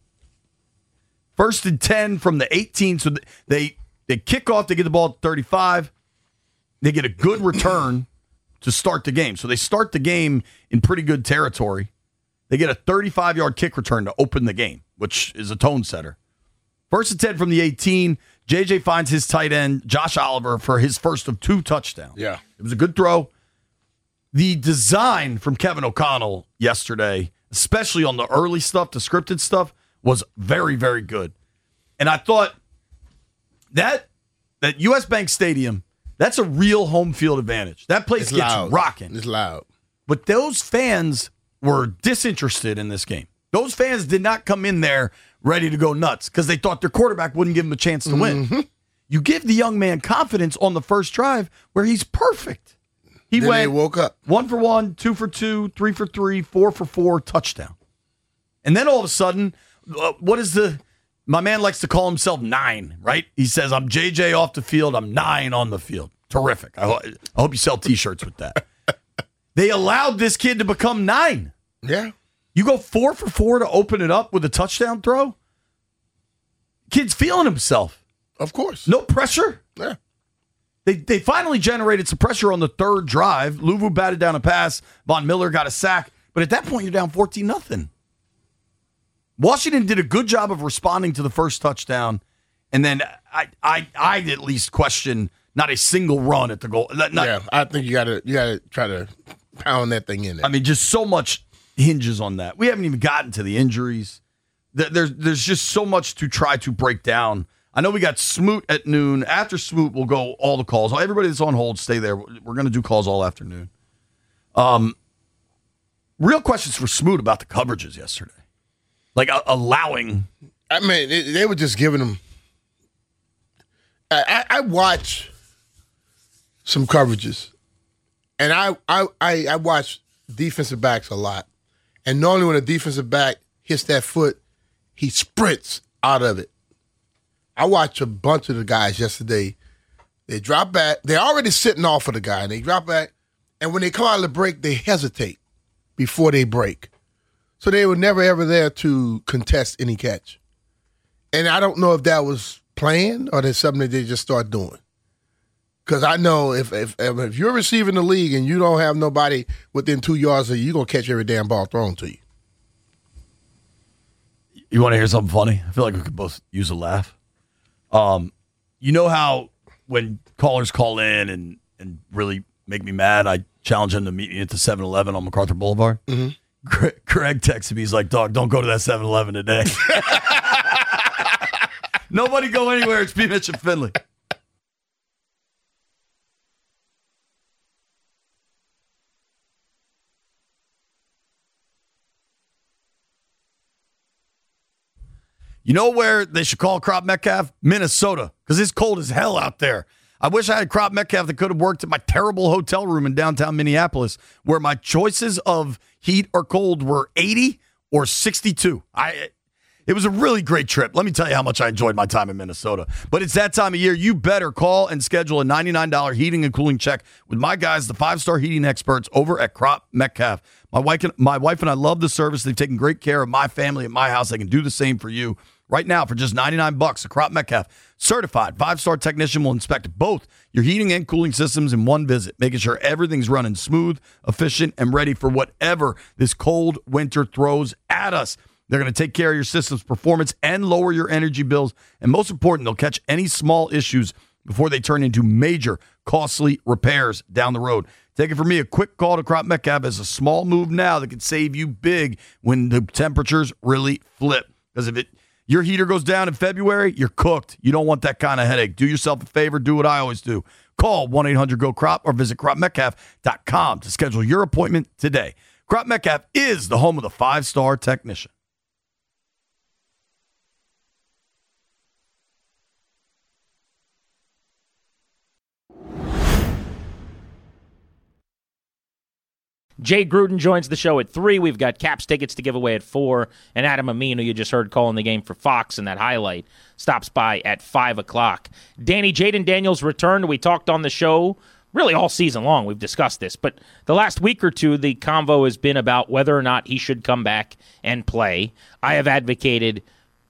1st and 10 from the 18. So they kick off. They get the ball at 35. They get a good return to start the game. So they start the game in pretty good territory. They get a 35-yard kick return to open the game, which is a tone setter. 1st and 10 from the 18. JJ finds his tight end, Josh Oliver, for his first of 2 touchdowns. Yeah. It was a good throw. The design from Kevin O'Connell yesterday, especially on the early stuff, the scripted stuff, was very, very good. And I thought that U.S. Bank Stadium, that's a real home field advantage. That place gets rocking. It's loud. But those fans were disinterested in this game. Those fans did not come in there ready to go nuts because they thought their quarterback wouldn't give them a chance to win. You give the young man confidence on the first drive where he's perfect. He then went they woke up. 1 for 1, 2 for 2, 3 for 3, 4 for 4, touchdown. And then all of a sudden, my man likes to call himself 9, right? He says, I'm JJ off the field, I'm 9 on the field. Terrific. I hope you sell T-shirts with that. They allowed this kid to become 9. Yeah. You go 4 for 4 to open it up with a touchdown throw? Kid's feeling himself. Of course. No pressure. Yeah. They finally generated some pressure on the third drive. Luvu batted down a pass. Von Miller got a sack. But at that point, you're down 14-0. Washington did a good job of responding to the first touchdown. And then I'd at least question not a single run at the goal. Yeah, I think you gotta try to pound that thing in there. I mean, just so much hinges on that. We haven't even gotten to the injuries. There's just so much to try to break down. I know we got Smoot at noon. After Smoot, we'll go all the calls. Everybody that's on hold, stay there. We're going to do calls all afternoon. Real questions for Smoot about the coverages yesterday. Like allowing. I mean, they were just giving them. I watch some coverages, and I watch defensive backs a lot. And normally when a defensive back hits that foot, he sprints out of it. I watched a bunch of the guys yesterday. They drop back. They're already sitting off of the guy, and they drop back. And when they come out of the break, they hesitate before they break. So they were never, ever there to contest any catch. And I don't know if that was planned or that's something that they just start doing. Because I know if you're receiving the league and you don't have nobody within 2 yards of you, you're going to catch every damn ball thrown to you. You want to hear something funny? I feel like we could both use a laugh. You know how when callers call in and really make me mad, I challenge them to meet me at the 7-Eleven on MacArthur Boulevard? Mm-hmm. Craig texted me. He's like, dog, don't go to that 7-Eleven today. Nobody go anywhere. It's B. Mitch and Finley. You know where they should call Crop Metcalf? Minnesota, because it's cold as hell out there. I wish I had Crop Metcalf that could have worked at my terrible hotel room in downtown Minneapolis, where my choices of heat or cold were 80 or 62. It was a really great trip. Let me tell you how much I enjoyed my time in Minnesota. But it's that time of year. You better call and schedule a $99 heating and cooling check with my guys, the 5-star heating experts over at Crop Metcalf. My wife and I love the service. They've taken great care of my family at my house. They can do the same for you. Right now, for just $99, a Crop Metcalf certified 5-star technician will inspect both your heating and cooling systems in one visit, making sure everything's running smooth, efficient, and ready for whatever this cold winter throws at us. They're going to take care of your system's performance and lower your energy bills. And most important, they'll catch any small issues before they turn into major, costly repairs down the road. Take it from me, a quick call to Crop Metcalf is a small move now that can save you big when the temperatures really flip. Because if your heater goes down in February, you're cooked. You don't want that kind of headache. Do yourself a favor. Do what I always do. Call 1-800-GO-CROP or visit cropmetcalf.com to schedule your appointment today. Crop Metcalf is the home of the 5-star technician. Jay Gruden joins the show at 3. We've got Caps tickets to give away at 4. And Adam Amin, who you just heard calling the game for Fox in that highlight, stops by at 5 o'clock. Danny, Jaden Daniels returned. We talked on the show really all season long. We've discussed this. But the last week or two, the convo has been about whether or not he should come back and play. I have advocated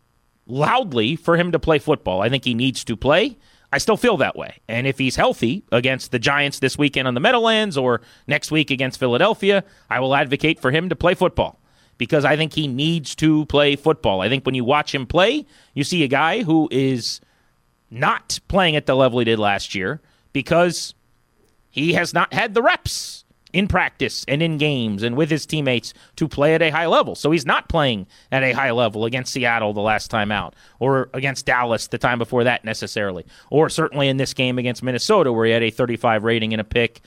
loudly for him to play football. I think he needs to play. I still feel that way. And if he's healthy against the Giants this weekend on the Meadowlands or next week against Philadelphia, I will advocate for him to play football because I think he needs to play football. I think when you watch him play, you see a guy who is not playing at the level he did last year because he has not had the reps in practice and in games and with his teammates to play at a high level. So he's not playing at a high level against Seattle the last time out or against Dallas the time before that necessarily, or certainly in this game against Minnesota where he had a 35 rating and a pick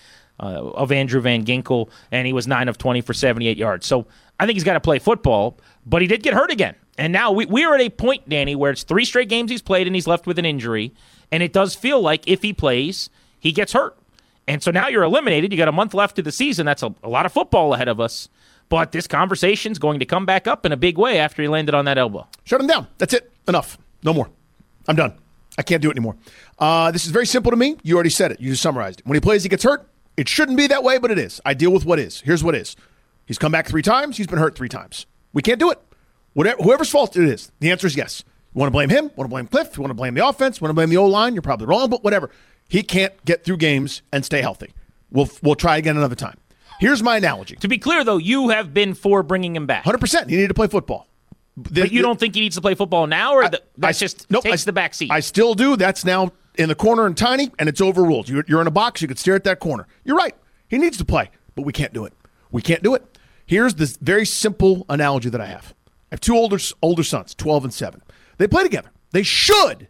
of Andrew Van Ginkel, and he was 9 of 20 for 78 yards. So I think he's got to play football, but he did get hurt again. And now we are at a point, Danny, where it's 3 straight games he's played and he's left with an injury, and it does feel like if he plays, he gets hurt. And so now you're eliminated. You got a month left of the season. That's a lot of football ahead of us. But this conversation's going to come back up in a big way after he landed on that elbow. Shut him down. That's it. Enough. No more. I'm done. I can't do it anymore. This is very simple to me. You already said it. You just summarized it. When he plays, he gets hurt. It shouldn't be that way, but it is. I deal with what is. Here's what is. He's come back 3 times. He's been hurt 3 times. We can't do it. Whoever's fault it is, the answer is yes. You want to blame him? Want to blame Cliff? You want to blame the offense? Want to blame the O-line? You're probably wrong, but whatever. He can't get through games and stay healthy. We'll try again another time. Here's my analogy. To be clear, though, you have been for bringing him back. 100%. He needed to play football. But you don't think he needs to play football now, or takes the back seat? I still do. That's now in the corner and tiny, and it's overruled. You're in a box. You could stare at that corner. You're right. He needs to play, but we can't do it. We can't do it. Here's this very simple analogy that I have. I have 2 older sons, 12 and 7. They play together. They should.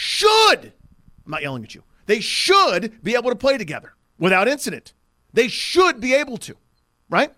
I'm not yelling at you. They should be able to play together without incident. They should be able to, right?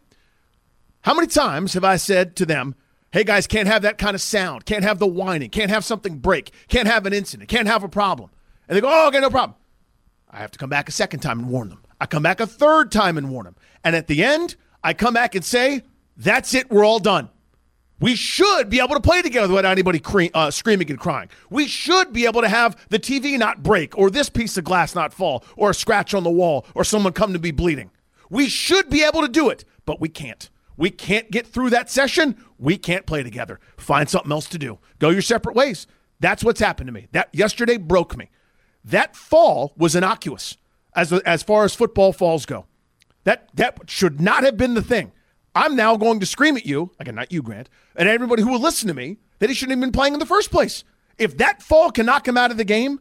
How many times have I said to them, hey, guys, can't have that kind of sound, can't have the whining, can't have something break, can't have an incident, can't have a problem. And they go, oh, okay, no problem. I have to come back a second time and warn them. I come back a third time and warn them. And at the end, I come back and say, that's it, we're all done. We should be able to play together without anybody screaming and crying. We should be able to have the TV not break or this piece of glass not fall or a scratch on the wall or someone come to be bleeding. We should be able to do it, but we can't. We can't get through that session. We can't play together. Find something else to do. Go your separate ways. That's what's happened to me. That yesterday broke me. That fall was innocuous as far as football falls go. That should not have been the thing. I'm now going to scream at you, again, not you, Grant, and everybody who will listen to me, that he shouldn't have been playing in the first place. If that fall can knock him out of the game,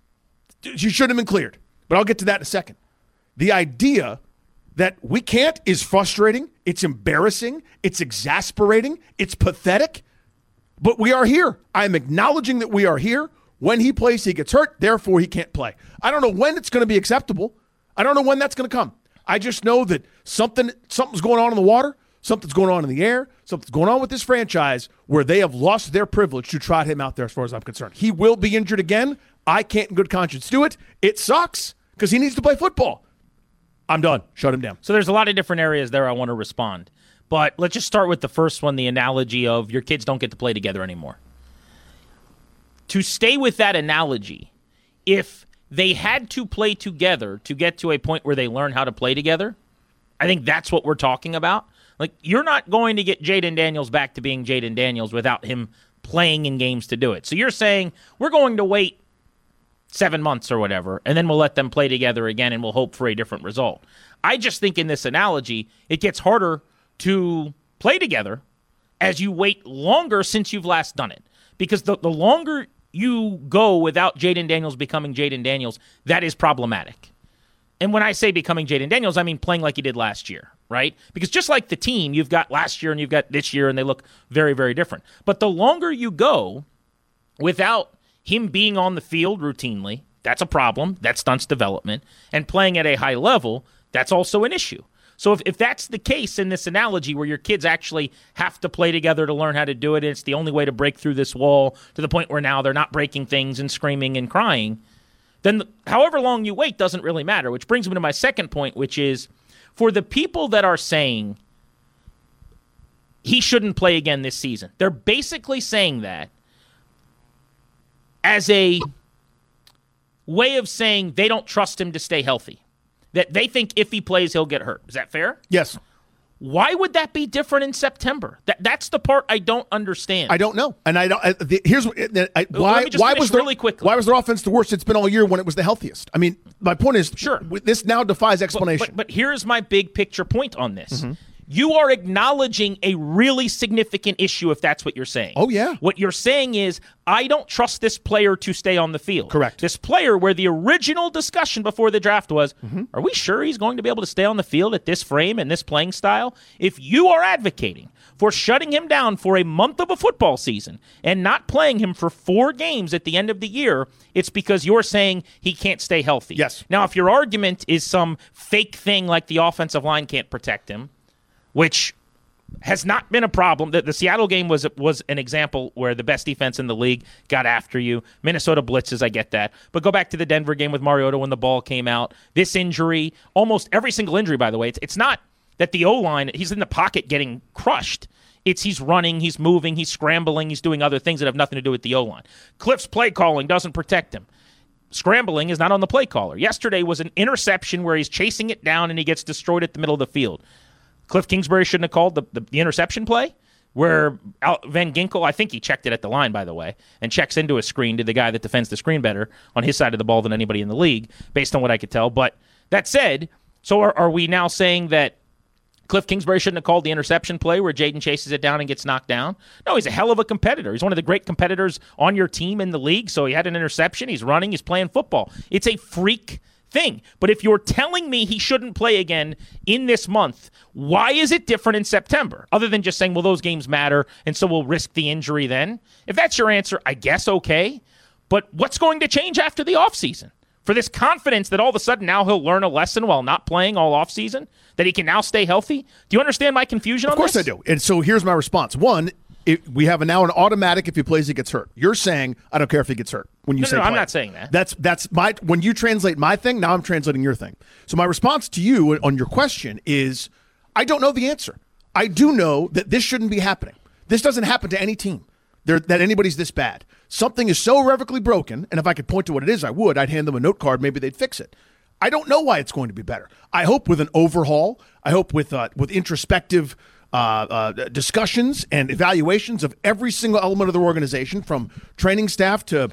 you shouldn't have been cleared. But I'll get to that in a second. The idea that we can't is frustrating. It's embarrassing. It's exasperating. It's pathetic. But we are here. I'm acknowledging that we are here. When he plays, he gets hurt. Therefore, he can't play. I don't know when it's going to be acceptable. I don't know when that's going to come. I just know that something's going on in the water. Something's going on in the air. Something's going on with this franchise where they have lost their privilege to trot him out there as far as I'm concerned. He will be injured again. I can't in good conscience do it. It sucks because he needs to play football. I'm done. Shut him down. So there's a lot of different areas there I want to respond. But let's just start with the first one, the analogy of your kids don't get to play together anymore. To stay with that analogy, if they had to play together to get to a point where they learn how to play together, I think that's what we're talking about. Like, you're not going to get Jaden Daniels back to being Jaden Daniels without him playing in games to do it. So you're saying we're going to wait 7 months or whatever, and then we'll let them play together again and we'll hope for a different result. I just think in this analogy, it gets harder to play together as you wait longer since you've last done it. Because the longer you go without Jaden Daniels becoming Jaden Daniels, that is problematic. And when I say becoming Jaden Daniels, I mean playing like he did last year, right? Because just like the team, you've got last year and you've got this year, and they look very, very different. But the longer you go without him being on the field routinely, that's a problem. That stunts development. And playing at a high level, that's also an issue. So if that's the case in this analogy where your kids actually have to play together to learn how to do it, and it's the only way to break through this wall to the point where now they're not breaking things and screaming and crying, then however long you wait doesn't really matter, which brings me to my second point, which is For the people that are saying he shouldn't play again this season, they're basically saying that as a way of saying they don't trust him to stay healthy. That they think if he plays, he'll get hurt. Is that fair? Yes. Why would that be different in September? That's the part I don't understand. I don't know, and I don't. Why was their offense the worst it's been all year when it was the healthiest? I mean, my point is, sure, this now defies explanation. But here's my big picture point on this. You are acknowledging a really significant issue if that's what you're saying. Oh, yeah. What you're saying is, I don't trust this player to stay on the field. Correct. This player where the original discussion before the draft was, are we sure he's going to be able to stay on the field at this frame and this playing style? If you are advocating for shutting him down for a month of a football season and not playing him for 4 games at the end of the year, it's because you're saying he can't stay healthy. Yes. Now, if your argument is some fake thing like the offensive line can't protect him, which has not been a problem. The Seattle game was an example where the best defense in the league got after you. Minnesota blitzes, I get that. But go back to the Denver game with Mariota when the ball came out. This injury, almost every single injury, by the way, it's not that the O-line, he's in the pocket getting crushed. It's he's running, he's moving, he's scrambling, he's doing other things that have nothing to do with the O-line. Cliff's play calling doesn't protect him. Scrambling is not on the play caller. Yesterday was an interception where he's chasing it down and he gets destroyed at the middle of the field. Cliff Kingsbury shouldn't have called the interception play where Van Ginkel, I think he checked it at the line, by the way, and checks into a screen to the guy that defends the screen better on his side of the ball than anybody in the league, based on what I could tell. But that said, so are we now saying that Cliff Kingsbury shouldn't have called the interception play where Jaden chases it down and gets knocked down? No, he's a hell of a competitor. He's one of the great competitors on your team in the league, so he had an interception. He's running. He's playing football. It's a freak thing. But if you're telling me he shouldn't play again in this month, why is it different in September? Other than just saying, well, those games matter, and so we'll risk the injury then? If that's your answer, I guess okay. But what's going to change after the offseason? For this confidence that all of a sudden now he'll learn a lesson while not playing all offseason? That he can now stay healthy? Do you understand my confusion on this? Of course I do. And so here's my response. One, we have now an automatic if he plays, he gets hurt. You're saying, I don't care if he gets hurt. When you say no, play. I'm not saying that. That's my, when you translate my thing, now I'm translating your thing. So my response to you on your question is, I don't know the answer. I do know that this shouldn't be happening. This doesn't happen to any team. That anybody's this bad. Something is so irrevocably broken, and if I could point to what it is, I would. I'd hand them a note card. Maybe they'd fix it. I don't know why it's going to be better. I hope with an overhaul. I hope with introspective discussions and evaluations of every single element of the organization, from training staff to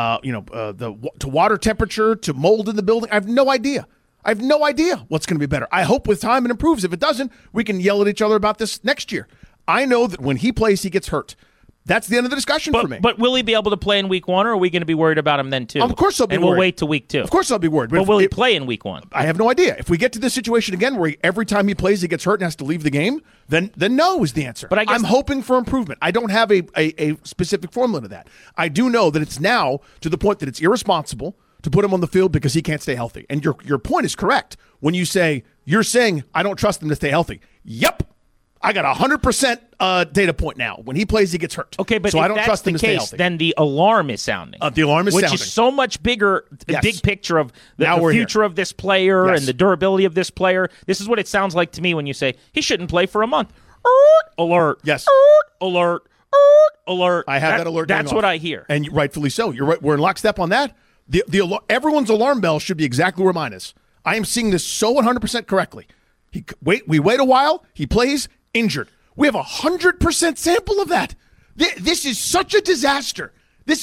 to water temperature to mold in the building. I have no idea. What's going to be better. I hope with time it improves. If it doesn't, we can yell at each other about this next year. I know that when he plays, he gets hurt. That's the end of the discussion for me. But will he be able to play in week 1, or are we going to be worried about him then too? Of course I'll be worried. And we'll wait till week 2. Of course I'll be worried. But will he play in week 1? I have no idea. If we get to this situation again where every time he plays he gets hurt and has to leave the game, then no is the answer. But I'm hoping for improvement. I don't have a specific formula to that. I do know that it's now to the point that it's irresponsible to put him on the field because he can't stay healthy. And your point is correct when you're saying I don't trust him to stay healthy. Yep. I got 100% data point now. When he plays, he gets hurt. Okay, but so if I don't that's trust him the to stay case, healthy. then the alarm is sounding. The alarm is sounding. Which is so much bigger, the big picture of the future of this player and the durability of this player. This is what it sounds like to me when you say, he shouldn't play for a month. Alert. Yes. Alert. Alert. I have that alert going That's off. what I hear. And rightfully so. You're right. We're in lockstep on that. Everyone's alarm bell should be exactly where mine is. I am seeing this so 100% correctly. We wait a while. He plays, injured. We have 100% sample of that. This is such a disaster.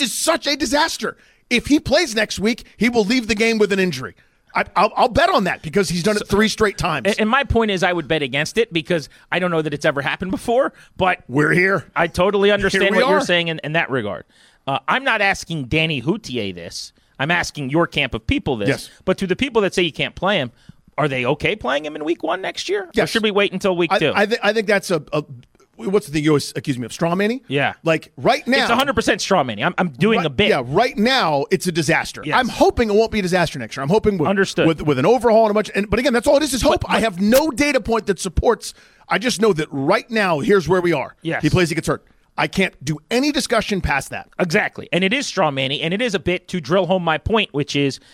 If he plays next week, he will leave the game with an injury. I'll bet on that because he's done it 3 straight times. And my point is I would bet against it because I don't know that it's ever happened before, but we're here. I totally understand what are. you're saying in that regard. I'm not asking Danny Houtier this. I'm asking your camp of people this. Yes. But to the people that say you can't play him, are they okay playing him in week 1 next year? Yes. Or should we wait until week 2? I think that's what's the thing you always accuse me of? Straw manning? Yeah. Like right now. It's 100% straw manning. I'm doing a bit. Yeah, right now it's a disaster. Yes. I'm hoping it won't be a disaster next year. I'm hoping Understood. with an overhaul and a bunch. But again, that's all it is hope. I have no data point that supports. I just know that right now, here's where we are. Yes. He plays, he gets hurt. I can't do any discussion past that. Exactly. And it is straw manning, and it is a bit to drill home my point, which is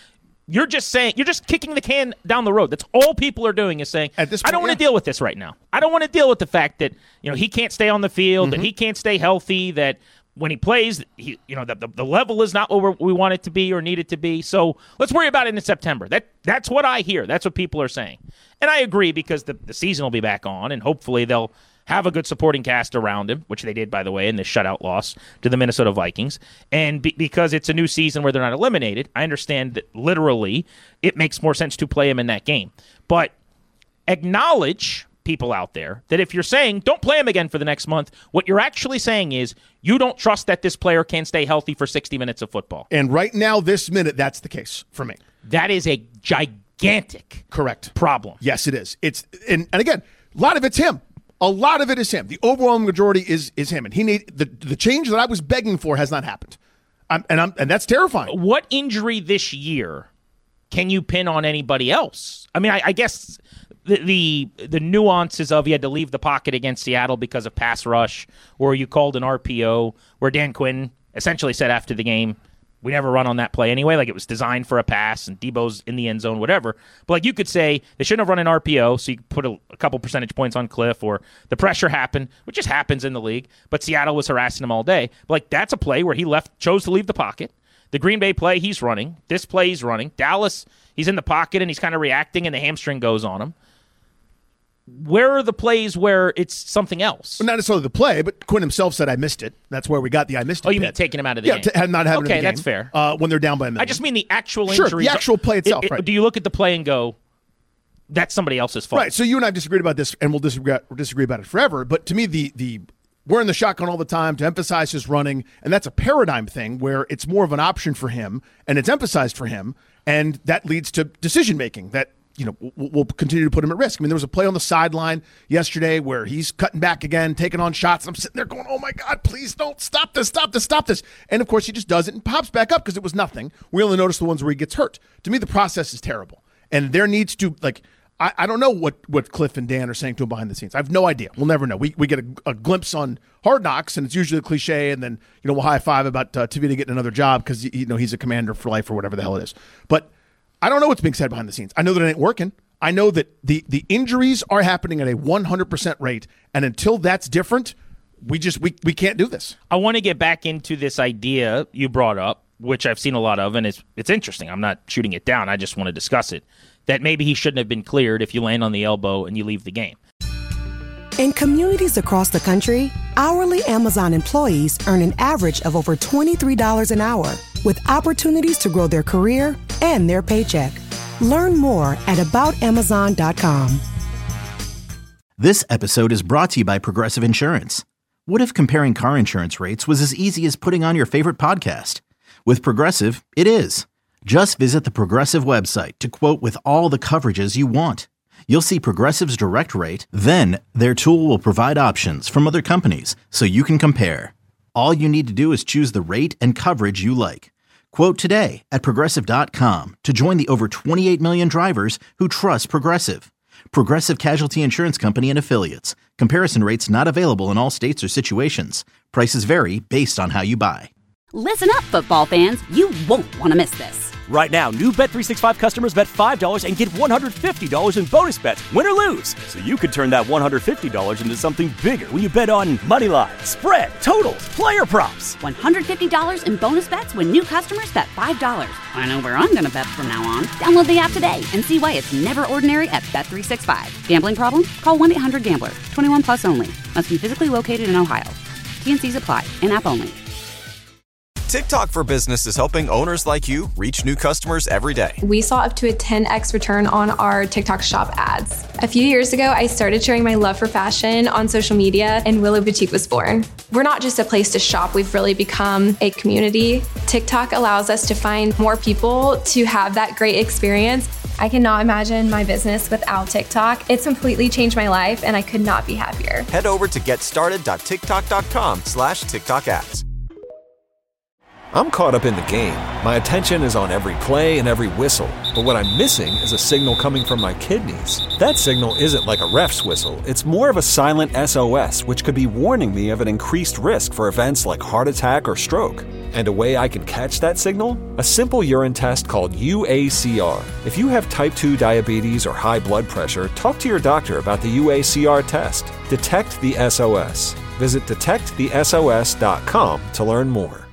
you're just kicking the can down the road. That's all people are doing is saying, I don't want to deal with this right now. I don't want to deal with the fact that, he can't stay on the field, that he can't stay healthy, that when he plays, the level is not where we want it to be or need it to be. So let's worry about it in September. That's what I hear. That's what people are saying. And I agree because the season will be back on, and hopefully they'll have a good supporting cast around him, which they did, by the way, in this shutout loss to the Minnesota Vikings. And because it's a new season where they're not eliminated, I understand that literally it makes more sense to play him in that game. But acknowledge, people out there, that if you're saying don't play him again for the next month, what you're actually saying is you don't trust that this player can stay healthy for 60 minutes of football. And right now, this minute, that's the case for me. That is a gigantic problem. Yes, it is. And again, a lot of it's him. A lot of it is him. The overwhelming majority is him, and he need the change that I was begging for has not happened, and that's terrifying. What injury this year can you pin on anybody else? I mean, I guess the nuances of you had to leave the pocket against Seattle because of pass rush, or you called an RPO, where Dan Quinn essentially said after the game, we never run on that play anyway. Like, it was designed for a pass, and Debo's in the end zone, whatever. But, like, you could say they shouldn't have run an RPO, so you could put a couple percentage points on Cliff, or the pressure happened, which just happens in the league. But Seattle was harassing him all day. But, like, that's a play where he chose to leave the pocket. The Green Bay play, he's running. This play, he's running. Dallas, he's in the pocket, and he's kind of reacting, and the hamstring goes on him. Where are the plays where it's something else? Well, not necessarily the play, but Quinn himself said, I missed it. That's where we got the I missed it. Oh, you mean taking him out of the game? Yeah, not having him in the game. Okay, that's fair. When they're down by a million. I just mean the actual Sure, injuries. the actual play itself, right. Do you look at the play and go, that's somebody else's fault? Right, so you and I have disagreed about this, and we'll disagree about it forever. But to me, the we're in the shotgun all the time to emphasize his running, and that's a paradigm thing where it's more of an option for him, and it's emphasized for him, and that leads to decision-making that we'll continue to put him at risk. I mean, there was a play on the sideline yesterday where he's cutting back again, taking on shots. And I'm sitting there going, oh, my God, please don't stop this. And, of course, he just does it and pops back up because it was nothing. We only notice the ones where he gets hurt. To me, the process is terrible. And there needs to, I don't know what Cliff and Dan are saying to him behind the scenes. I have no idea. We'll never know. We get a glimpse on Hard Knocks, and it's usually a cliche, and then, we'll high-five about Tavita getting another job because, he's a commander for life or whatever the hell it is. But I don't know what's being said behind the scenes. I know that it ain't working. I know that the injuries are happening at a 100% rate, and until that's different, we can't do this. I want to get back into this idea you brought up, which I've seen a lot of, and it's interesting. I'm not shooting it down. I just want to discuss it, that maybe he shouldn't have been cleared if you land on the elbow and you leave the game. In communities across the country, hourly Amazon employees earn an average of over $23 an hour, with opportunities to grow their career and their paycheck. Learn more at aboutamazon.com. This episode is brought to you by Progressive Insurance. What if comparing car insurance rates was as easy as putting on your favorite podcast? With Progressive, it is. Just visit the Progressive website to quote with all the coverages you want. You'll see Progressive's direct rate, then their tool will provide options from other companies so you can compare. All you need to do is choose the rate and coverage you like. Quote today at Progressive.com to join the over 28 million drivers who trust Progressive. Progressive Casualty Insurance Company and Affiliates. Comparison rates not available in all states or situations. Prices vary based on how you buy. Listen up, football fans. You won't want to miss this. Right now, new Bet365 customers bet $5 and get $150 in bonus bets, win or lose. So you could turn that $150 into something bigger when you bet on money line, spread, totals, player props. $150 in bonus bets when new customers bet $5. I know where I'm going to bet from now on. Download the app today and see why it's never ordinary at Bet365. Gambling problem? Call 1-800-GAMBLER. 21 plus only. Must be physically located in Ohio. T&Cs apply. In-app only. TikTok for Business is helping owners like you reach new customers every day. We saw up to a 10x return on our TikTok shop ads. A few years ago, I started sharing my love for fashion on social media, and Willow Boutique was born. We're not just a place to shop, we've really become a community. TikTok allows us to find more people to have that great experience. I cannot imagine my business without TikTok. It's completely changed my life, and I could not be happier. Head over to getstarted.tiktok.com/TikTok ads. I'm caught up in the game. My attention is on every play and every whistle. But what I'm missing is a signal coming from my kidneys. That signal isn't like a ref's whistle. It's more of a silent SOS, which could be warning me of an increased risk for events like heart attack or stroke. And a way I can catch that signal? A simple urine test called UACR. If you have type 2 diabetes or high blood pressure, talk to your doctor about the UACR test. Detect the SOS. Visit detectthesos.com to learn more.